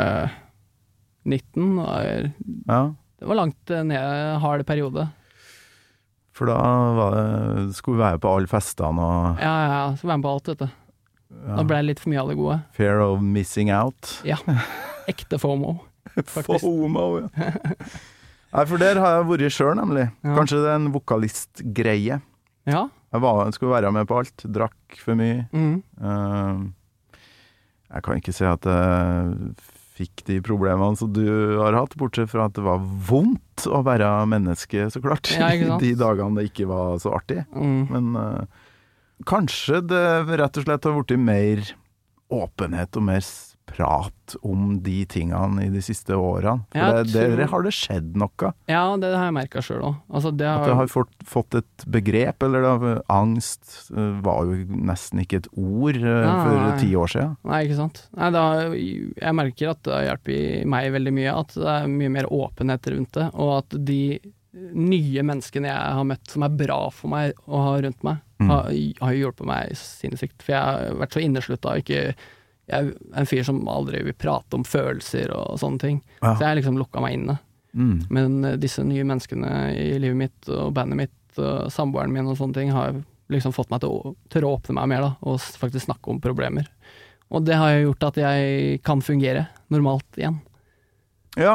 nitten var, Ja, det var langt ned, hard periode. for da var det, skulle vi være på alle festene og Ja, ja, så være med på alt, vet du. ja, Da ble det litt for mye av det gode. fear of missing out. Ja, ekte FOMO. Faktisk. FOMO, ja. Nei, for der har jeg vært sjøl, nemlig. Ja. Kanskje det er en vokalistgreie. Ja. Jeg var, skulle være med på alt. Drakk for mye. Mm. Eh, jeg kan ikke si at jeg fikk de problemene som du har hatt, bortsett fra at det var vondt å være menneske, så klart. Ja, ikke sant? De dagene det ikke var så artig. Mm. Men eh, kanskje det rett og slett har blitt mer åpenhet og mer s- prat om de tingene i de siste årene. For Ja, det, tror- der har det skjedd noe. Ja, det har jeg merka sjøl òg. Altså, det At har, det har fått, fått et begrep, eller da, angst eh, var jo nesten ikke et ord eh, Nei, for nei. ti år siden. Nei, ikke sant. Nei, da, jeg merker at det har hjulpet meg veldig mye. At det er mye mer åpenhet rundt det, og at de nye menneskene jeg har møtt som er bra for meg å ha rundt meg, Mm. har, har jo hjulpet meg sinnssykt. For jeg har vært så inneslutta og ikke Jeg er en fyr som aldri vil prate om følelser og sånne ting. Ja. Så jeg har liksom lukka meg inne. Mm. Men eh, disse nye menneskene i livet mitt og bandet mitt og samboeren min og sånne ting har liksom fått meg til å tørre å åpne meg mer da, og s- faktisk snakke om problemer. Og det har jo gjort at jeg kan fungere normalt igjen. Ja.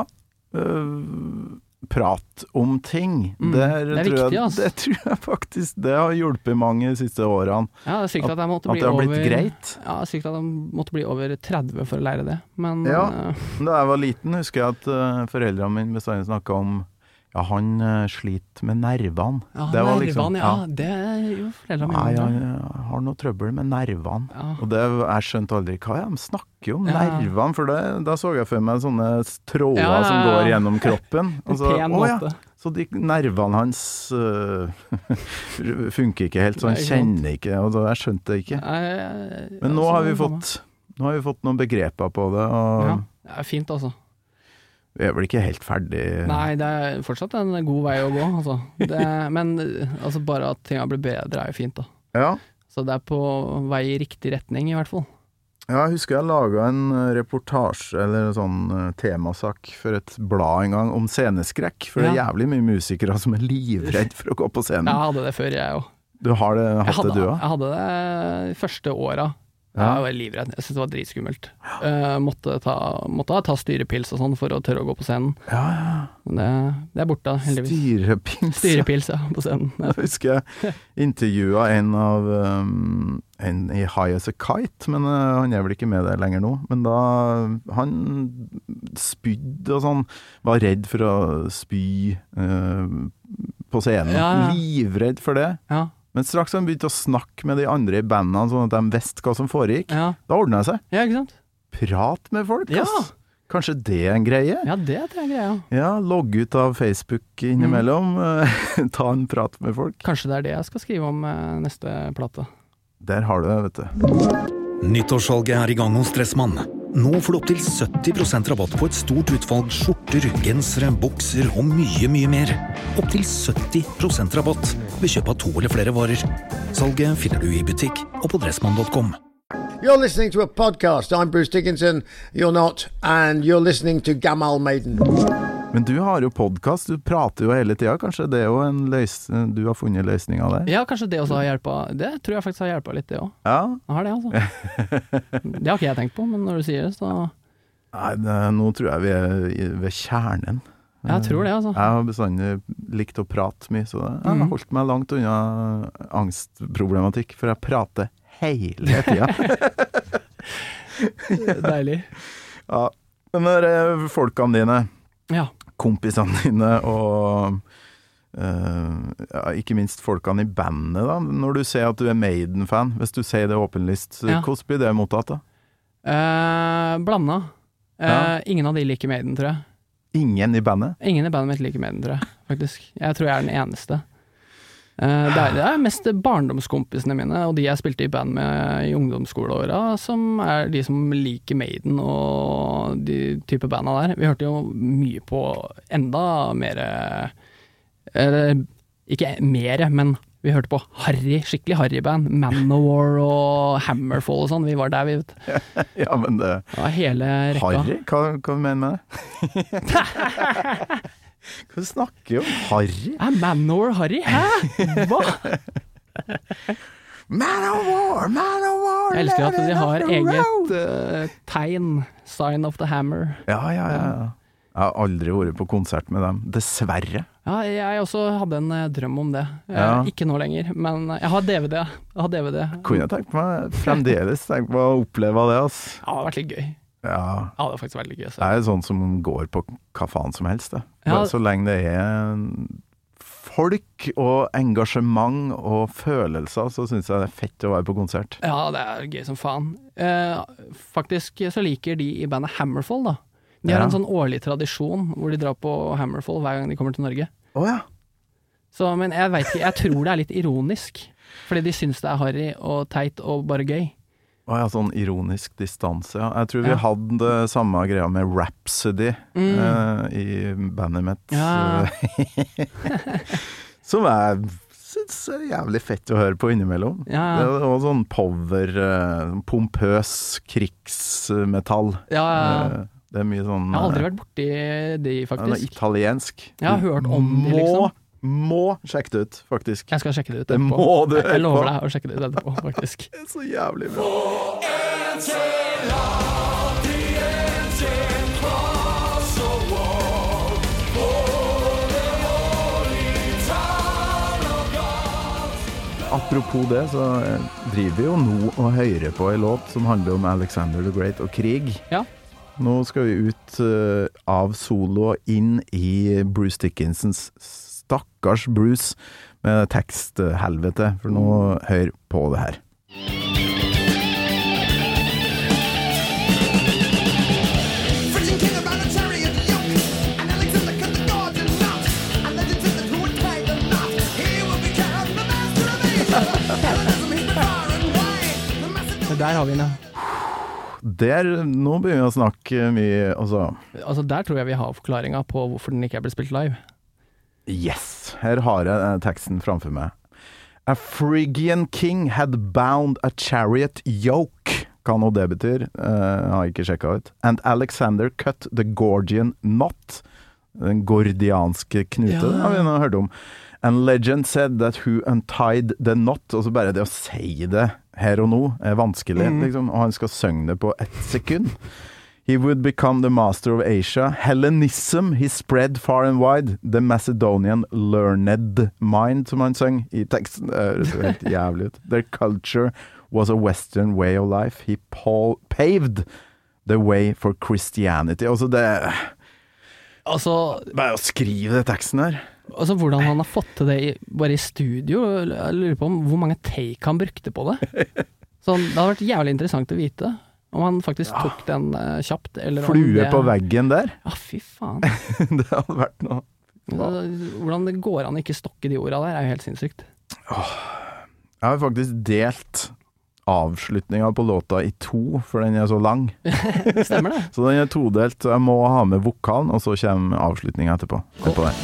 øh, prat om ting. Mm, det, det er tror viktig, jeg, ass. det tror jeg faktisk det har hjulpet mange de siste årene. Ja, det er sykt at jeg måtte At bli det har blitt over greit. Ja, det er sykt at jeg måtte bli over tretti for å lære det, men Ja. eh, Da jeg var liten, husker jeg at øh, foreldrene mine bestandig snakket om ja, han øh, sliter med nervene. ja, Det var nervene, liksom- ja, ja. det er jo foreldrene Nei, mine. han tror jeg. øh, har noe trøbbel med nervene. Ja. Og det, jeg skjønte aldri hva er de snakker om, Ja. nervene, for det, da så jeg for meg sånne tråder Ja, ja, som ja. går gjennom kroppen. En Og så, pen å ja, måte. så de nervene hans øh, funker ikke helt, så han Nei, ikke sant. kjenner ikke, og da, jeg skjønte det ikke. Nei, jeg- Men nå altså, har vi det samme. fått, nå har vi fått noen begreper på det, og Ja, det er fint, altså. vi er vel ikke helt ferdig. Nei, det er fortsatt en god vei å gå, altså. Det, men altså, bare at tinga blir bedre er jo fint, da. Ja, Så det er på vei i riktig retning, i hvert fall. ja, jeg husker jeg laget en øh, reportasje, eller en sånn øh, temasak for et blad en gang, om sceneskrekk, for det er Ja. jævlig mye musikere som er livredd for å gå på scenen. Jeg hadde det før, jeg òg. Du har det, Jeg, hatt hadde- det du også? jeg hadde det de første åra. Jeg var livredd, jeg synes det var dritskummelt. Uh, måtte, ta, måtte ta styrepils og sånn for å tørre å gå på scenen. Ja, ja. Men det, det er borte, heldigvis. Styrepils. Styrepils, ja, på scenen. Ja. Da husker jeg intervjuet en av um, en i High as a Kite, men uh, han er vel ikke med der lenger nå. Men da han spydde og sånn, var redd for å spy uh, på scenen. Ja, ja. Livredd for det. Ja. Men straks han begynte å snakke med de andre i bandene, sånn at de visste hva som foregikk, Ja. da ordnet det seg. Ja, ikke sant? Prat med folk, Ja. ass. Kanskje det er en greie? Ja, det tror jeg er greia. Ja, logge ut av Facebook innimellom, mm. ta en prat med folk. Kanskje det er det jeg skal skrive om uh, neste plate. Der har du det, vet du. Nyttårssalget er i gang hos Dressmann. Nå får du opp til sytti prosent rabatt på et stort utvalg skjorter, gensere, bukser og mye, mye mer. Opp til sytti prosent rabatt ved kjøp av to eller flere varer. Salget finner du i butikk og på dressmann punktum com. You're listening to a podcast. I'm Bruce Dickinson. You're not. And you're listening to Gamal Maiden. Men du har jo podcast, du prater jo hele tiden. Kanskje det er jo en løsning, du har funnet løsninger der? Ja, kanskje det også har hjulpet. Det tror jeg faktisk har hjulpet litt, det også. Ja. Jeg har det, altså. Det har ikke jeg tenkt på, men når du sier det, så... Nei, det, nå tror jeg vi er i- ved kjernen. Jeg tror det, altså. Jeg har bestandig likt å prate mye, så jeg har holdt meg langt unna angstproblematikk, for jeg prater hele tiden. Deilig. Ja, men det er folkene dine, Ja. kompisene dine, og uh, ja, ikke minst folkene i bandet da, når du ser at du er Maiden-fan, hvis du sier det åpenlyst, Ja. hvordan blir det mottatt da? Eh, blanda. Eh, Ja. Ingen av de liker Maiden, tror jeg. Ingen i bandet? Ingen i bandet mitt liker Maiden, tror jeg, faktisk. Jeg tror jeg er den eneste. Eh, det, er, det er mest barndomskompisene mine, og de jeg spilte i band med i ungdomsskoleåra, som er de som liker Maiden og de type banda der. Vi hørte jo mye på enda mer Eller ikke mer, men vi hørte på harry, skikkelig harry band. Manowar og Hammerfall og sånn. Vi var der, vi, vet. Ja, men det... Det var hele rekka. Harry? Hva, hva mener du med det? Hva snakker du om? Harry? Er Manowar harry? Hæ? Hva? Manowar, Manowar! Jeg elsker at de har let it eget roll. uh, tegn. Sign of the hammer. Ja, ja, ja. Jeg har aldri vært på konsert med dem, dessverre. Ja, jeg også hadde en eh, drøm om det. Eh, Ja. Ikke nå lenger, men jeg har D V D. Jeg har D V D. Kunne jeg tenkt meg, fremdeles tenkt meg å oppleve det, ass. Ja, det har vært litt gøy. Ja, Ja, det har faktisk vært litt gøy. Så. jeg er sånn som går på hva faen som helst, det. Ja. Bare så lenge det er folk og engasjement og følelser, så synes jeg det er fett å være på konsert. Ja, det er gøy som faen. Eh, faktisk så liker de i bandet Hammerfall, da. De har Ja. en sånn årlig tradisjon hvor de drar på Hammerfall hver gang de kommer til Norge. Åja. Så, men jeg vet ikke, jeg tror det er litt ironisk. Fordi de syns det er harry og teit og bare gøy. Åja, sånn ironisk distanse, ja. Jeg tror vi Ja. hadde det samme greia med Rhapsody Mm. eh, i bandet mitt. Ja. Som jeg synes er jævlig fett å høre på innimellom. Ja, Det ja. er også sånn power, eh, pompøs krigsmetall. Ja, ja. Eh, Det er mye sånn Jeg har aldri eh, vært borti de, ja, det er faktisk. italiensk. Jeg har hørt om de, må, liksom. Må sjekke det ut, faktisk. Jeg skal sjekke det ut Det etterpå. må du høre Jeg lover på. deg å sjekke det ut etterpå, faktisk. Det er så jævlig bra. Apropos det, så eh, driver vi jo nå og hører på en låt som handler om Alexander the Great og krig. Ja. Nå skal vi ut eh, av solo og inn i Bruce Dickinsons stakkars Bruce med teksthelvete, for nå hør på det her. Frisian king about a chariot yoke, and Alexander cut the Gordian knot, and legend says that who would tie the knot, he will become the master of Asia. Hellenism he's been far and wide, the message Men der har vi den, ja. Der, nå begynner vi å snakke mye, altså, Altså, der tror jeg vi har forklaringa på hvorfor den ikke er blitt spilt live. yes, her har jeg eh, teksten framfor meg. A Phrygian king had bound a chariot yoke. Hva nå det betyr, eh, har jeg ikke sjekket ut. And Alexander cut the Gordian knot. Den gordianske knute, Ja. det har vi nå hørt om. And legend said that who untied the knot, og så bare det å si det her og nå er vanskelig, Mm. liksom, og han skal synge det på ett sekund. He would become the master of Asia. Hellenism, he spread far and wide. The Macedonian learned mind, som han synger i teksten. Det høres jo helt jævlig ut. Their culture was a western way of life. He pa- paved the way for Christianity. Altså det... Altså, Bare å skrive det teksten her. altså hvordan han har fått til det i, bare i studio, jeg lurer på om hvor mange take han brukte på det. Så det hadde vært jævlig interessant å vite om han faktisk tok den uh, kjapt, eller om Flue det... på veggen der. Ja, fy faen. Det hadde vært noe. Hvordan det går an å ikke stokke de ordene der, er jo helt sinnssykt. Jeg har faktisk delt avslutningen på låta i to, for den er så lang. Stemmer det? Så den er todelt, så jeg må ha med vokalen, og så kommer avslutningen etterpå. Hør på den.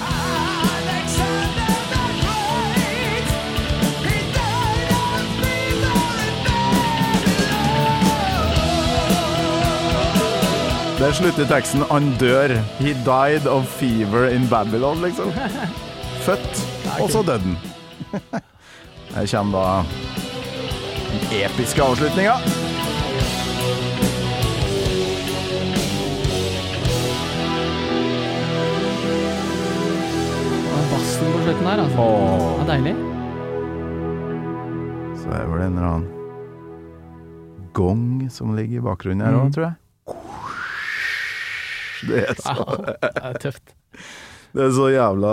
Der slutter teksten, han dør. He died of fever in Babylon, liksom. Født, og så døde han. Her kommer da den episke avslutningen. Bassen på slutten her, altså. Åh. Det er deilig. Så er vel en eller annen gong som ligger i bakgrunnen her også, Mm. tror jeg. Det er så, Det er tøft. det er så jævla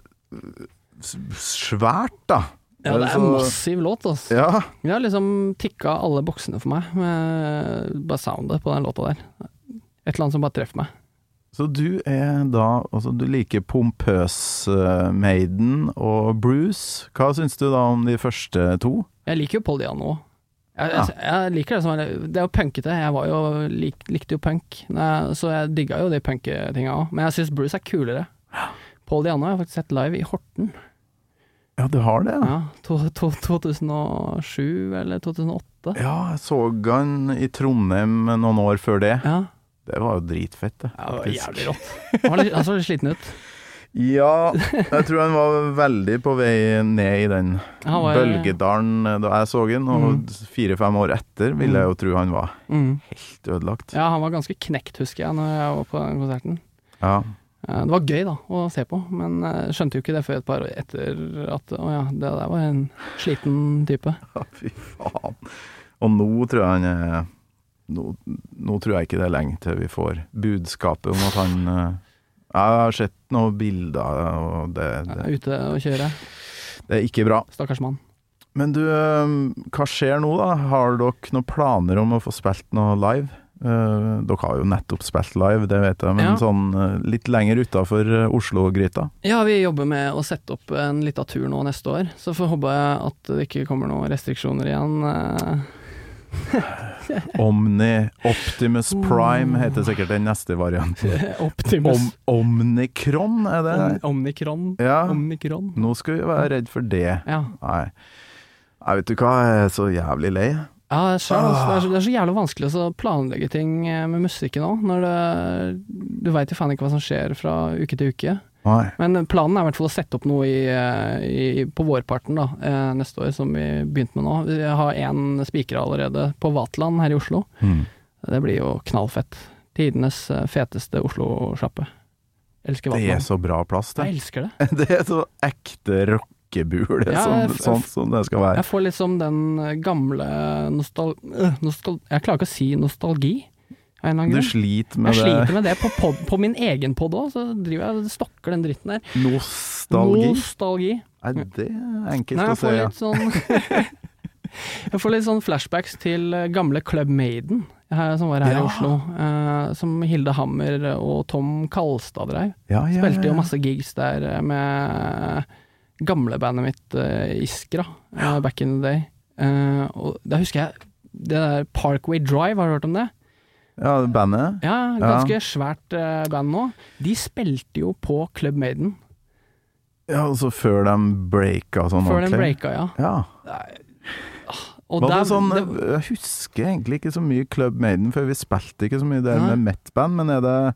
svært, da. Ja, det er en så- massiv låt, altså. Ja, Jeg har liksom tikka alle boksene for meg, med bare soundet på den låta der. Et eller annet som bare treffer meg. så du er da, altså du liker Pompøs uh, Maiden og Bruce. Hva syns du da om de første to? Jeg liker jo Paul Diano. Jeg, Ja. jeg, jeg liker det som er, det er jo punkete. Jeg var jo, lik, likte jo punk, Nei, så jeg digga jo de punketinga òg. Men jeg syns Bruce er kulere. Paul Diano har jeg faktisk sett live i Horten. Ja, du har det, ja. Ja, to, to, to tusen og sju eller to tusen og åtte. Ja, jeg så han i Trondheim noen år før det. Ja, Det var jo dritfett, det. ja det var faktisk. jævlig rått. Han, var litt, han så litt sliten ut. Ja, jeg tror han var veldig på vei ned i den Han var- bølgedalen da jeg så han, og Mm. fire-fem år etter vil jeg jo tro han var Mm. helt ødelagt. Ja, han var ganske knekt, husker jeg, når jeg var på den konserten. Ja. Eh, Det var gøy da, å se på, men jeg skjønte jo ikke det før et par år etter at, å ja, det der var en sliten type. Ja, fy faen. Og nå tror jeg han er nå, nå tror jeg ikke det er lenge til vi får budskapet om at han eh, Jeg har sett noen bilder, og det, Jeg det, er ute og kjøre. det er ikke bra. Stakkars mann. Men du, eh, hva skjer nå da? Har dere noen planer om å få spilt noe live? Eh, dere har jo nettopp spilt live, det vet jeg, men Ja. sånn eh, litt lenger utenfor eh, Oslo-gryta. Ja, vi jobber med å sette opp en liten tur nå neste år, så får håpe jeg at det ikke kommer noen restriksjoner igjen. eh. Omni, Optimus Prime heter sikkert den neste varianten. Optimus. Om, Omnikron, er det? Om, Omnikron. Ja, Omnikron. nå skal vi være redd for det. Ja. Nei. Jeg vet du hva, jeg er så jævlig lei. Ja, det er, så, det, er så, det er så jævlig vanskelig å planlegge ting med musikken òg, når det Du veit jo faen ikke hva som skjer fra uke til uke. Nei. Men planen er i hvert fall å sette opp noe i, i, på vårparten da, eh, neste år, som vi begynte med nå. Vi har én spiker allerede på Vatland her i Oslo. Mm. Det blir jo knallfett. Tidenes eh, feteste Oslo-sjappe. Elsker Det er Vatland. så bra plass, det. Jeg elsker det. Det er så ekte rockebul, det, Ja, sånn, jeg f- sånn som det skal være. Jeg får liksom den gamle nostal... øh, nostal jeg klarer ikke å si nostalgi. av en eller annen Du grunn. sliter med Jeg det. sliter med det på, pod, på min egen podd òg, så driver jeg og stokker den dritten der. Nostalgi. Nostalgi. Nei, det er enkelt Nei, å jeg si, får ja. litt sånn Jeg får litt sånn flashbacks til eh, gamle Club Maiden, her, som var her Ja. i Oslo. Eh, som Hilde Hammer og Tom Kalstad drev. Ja, ja, Spilte ja. jo masse gigs der eh, med gamlebandet mitt, eh, Iskra, eh, back in the day. Eh, og da husker jeg det der Parkway Drive, har du hørt om det? Ja, bandet. Ja, ganske svært eh, band nå. De spilte jo på Club Maiden. Ja, altså før de breaka sånn Før den ordentlig. breaka, ja. Ja. Og Var det der- sånn, det- jeg husker egentlig ikke så mye Club Maiden, for vi spilte ikke så mye der Nei. med Met-band, men er det,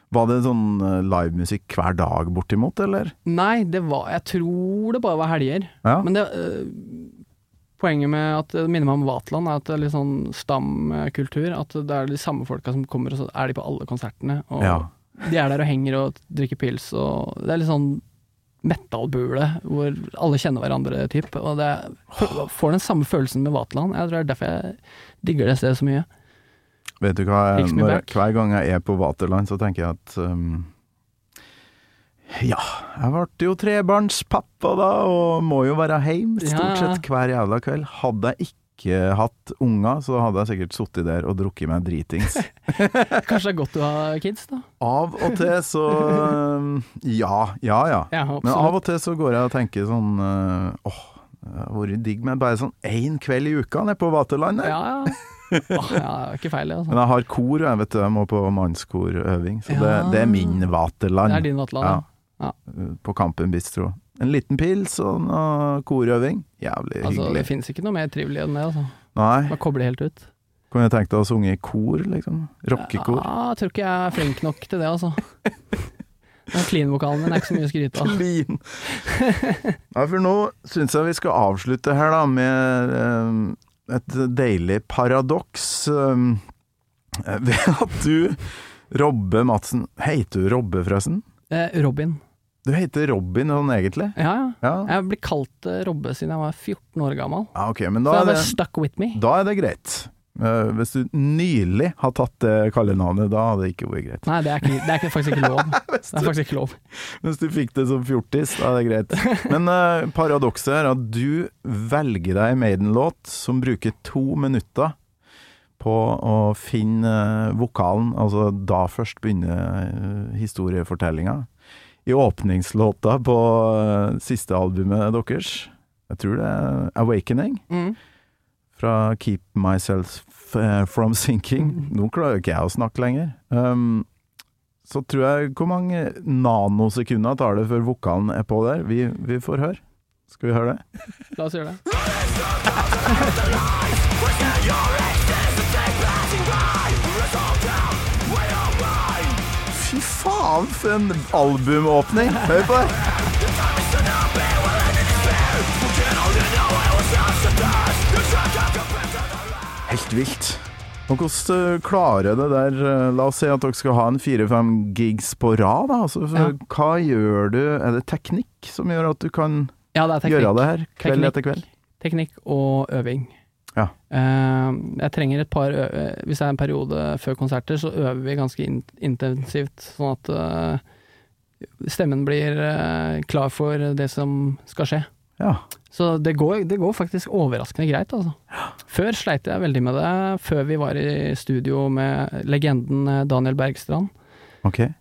Var det sånn eh, livemusikk hver dag bortimot, eller? Nei, det var, jeg tror det bare var helger. Ja. Men det, øh, poenget med at det minner meg om Vatland, er at det er litt sånn stamkultur, at det er de samme folka som kommer, og så er de på alle konsertene, og Ja. de er der og henger og drikker pils, og det er litt sånn metalbule, hvor alle kjenner hverandre typ, og det er- får den samme følelsen med Vatland. Jeg tror det er derfor jeg digger det stedet så mye. Vet du hva, Takes me når, back. hver gang jeg er på Vaterland, så tenker jeg at um, ja, jeg ble jo trebarnspappa da, og må jo være hjemme stort Ja. sett hver jævla kveld. Hadde jeg ikke hatt unger, så hadde jeg sikkert sittet der og drukket meg dritings. Kanskje det er godt du har kids, da? Av og til så um, ja, ja, ja. Ja, Men av og til så går jeg og tenker sånn uh, åh, det har vært digg med bare sånn én kveld i uka nede på Vaterland der. Ja, ja. Åh, ja, det er ikke feil, det. Altså. Men jeg har kor, og jeg vet du, jeg må på mannskorøving, så Ja. det, det er min Vaterland. Det er din Vatland, ja. Ja. På Kampen Bistro. En liten pils og noe korøving. Jævlig Altså, hyggelig. det finnes ikke noe mer trivelig enn det, altså. Nei, Man kobler helt ut. kunne jeg tenkt deg å synge i kor, liksom? Rockekor. Ja, jeg tror ikke jeg er flink nok til det, altså. Den clean-vokalen min er ikke så mye å skryte av. Clean. Ja, for nå synes jeg vi skal avslutte her da med um, et deilig paradoks um, ved at du, Robbe Madsen, heter du Robbe forresten? Eh, Robin. Du heter Robin sånn egentlig? Ja, ja. Ja. Jeg ble kalt eh, Robbe siden jeg var fjorten år gammel. Ja, ok, men Så da jeg er var det, stuck with me. da er det greit. Uh, hvis du nylig har tatt det kallenavnet, da hadde det ikke vært greit. Nei, det er, ikke, det er ikke, faktisk ikke lov. Det er faktisk ikke lov. Hvis du fikk det som fjortis, da er det greit. Men uh, paradokset er at du velger deg en Maiden-låt som bruker to minutter på å finne uh, vokalen, altså da først begynner uh, historiefortellinga. I åpningslåta på uh, siste albumet deres, jeg tror det er Awakening, Mm. fra Keep Myself uh, From Sinking. Nå klarer ikke jeg å snakke lenger. Um, så tror jeg, hvor mange nanosekunder tar det før vokalen er på der? Vi, vi får høre. Skal vi høre det? La oss gjøre det. Fy faen, for en albumåpning! Hør på det! Helt vilt. Og hvordan uh, klarer det der, uh, la oss si at dere skal ha en fire-fem gigs på rad, da. Altså, for, Ja. hva gjør du? Er det teknikk som gjør at du kan Ja, det er teknikk. gjøre det her kveld Teknikk. etter kveld? Teknikk og øving. Ja. Eh, jeg trenger et par ø Hvis det er en periode før konserter, så øver vi ganske in intensivt, sånn at eh, stemmen blir eh, klar for det som skal skje. Ja. Så det går, det går faktisk overraskende greit, altså. Før sleit jeg veldig med det, før vi var i studio med legenden eh, Daniel Bergstrand. Ok. Eh,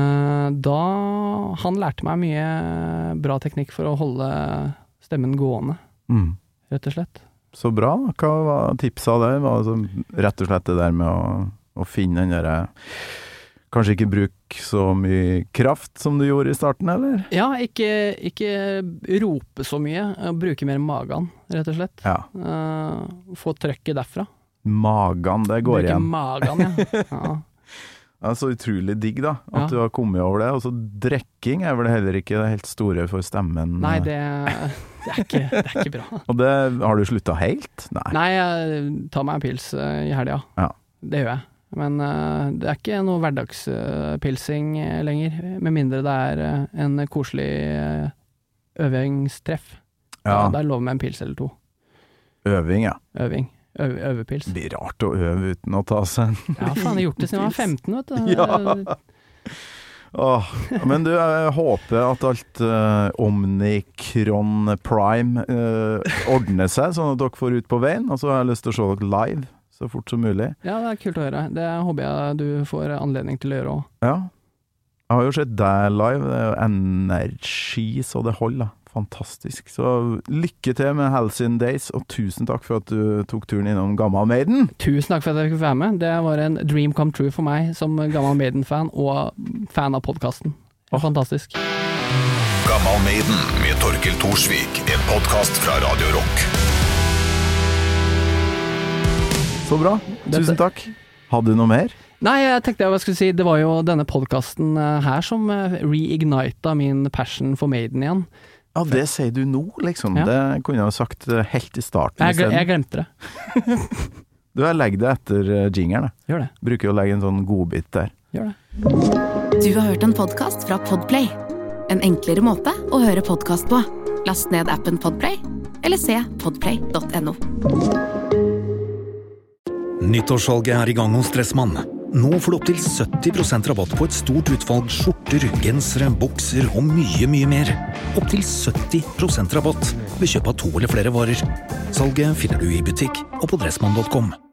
da Han lærte meg mye bra teknikk for å holde stemmen gående, Mm. rett og slett. Så bra. Hva var tipset der? Var det sånn, rett og slett det der med å, å finne den derre Kanskje ikke bruke så mye kraft som du gjorde i starten, eller? Ja, ikke, ikke rope så mye, eh, bruke mer magen, rett og slett. Ja. Eh, få trøkket derfra. Magen, det går bruke igjen. magen, ja. ja. Det er så utrolig digg, da. At Ja. du har kommet over det. Og så drikking er vel heller ikke det helt store for stemmen. Nei, det, det, er ikke, det er ikke bra. Og det har du slutta helt? Nei. Nei, jeg tar meg en pils eh, i helga. Ja. Det gjør jeg. Men eh, det er ikke noe hverdagspilsing uh, lenger, med mindre det er eh, en koselig uh, øvingstreff. Ja. Da, da er det lov med en pils eller to. Øving, ja. Øving. Øv, øvepils. Det blir rart å øve uten å ta seg en Ja, faen, jeg har gjort det siden jeg var femten, vet du. Ja. Åh, men du, jeg håper at alt uh, Omnicron Prime uh, ordner seg, sånn at dere får ut på veien. Og så har jeg lyst til å se dere live så fort som mulig. Ja, det er kult å høre. Det håper jeg du får anledning til å gjøre òg. Ja. Jeg har jo sett deg live. Det er jo energi så det holder. Fantastisk. Så lykke til med Halcyon Days, og tusen takk for at du tok turen innom Gammal Maiden. Tusen takk for at jeg fikk være med. Det var en dream come true for meg som gammel Maiden-fan og fan av podkasten. Fantastisk. Gammal Maiden med Torkel Thorsvik, en podcast fra Radio Rock. Så bra. Dette- Tusen takk. Hadde du noe mer? Nei, jeg tenkte jeg skulle si, det var jo denne podcasten her som reignita min passion for Maiden igjen. Ja, det sier du nå, liksom. Ja. Det kunne jeg ha sagt helt i starten. Jeg, gle- jeg glemte det. Du har legget det etter jingeren. Gjør det. Bruker jo å legge en sånn godbit der. Gjør det. Du har hørt en podcast fra Podplay. En enklere måte å høre podcast på. Last ned appen Podplay, eller se podplay punktum no. Nyttårssalget er i gang hos Dressmann. Nå får du opp til sytti prosent rabatt på et stort utvalg skjorter, gensere, bukser og mye, mye mer. Opp til sytti prosent rabatt ved kjøp av to eller flere varer. Salget finner du i butikk og på dressmann punktum com.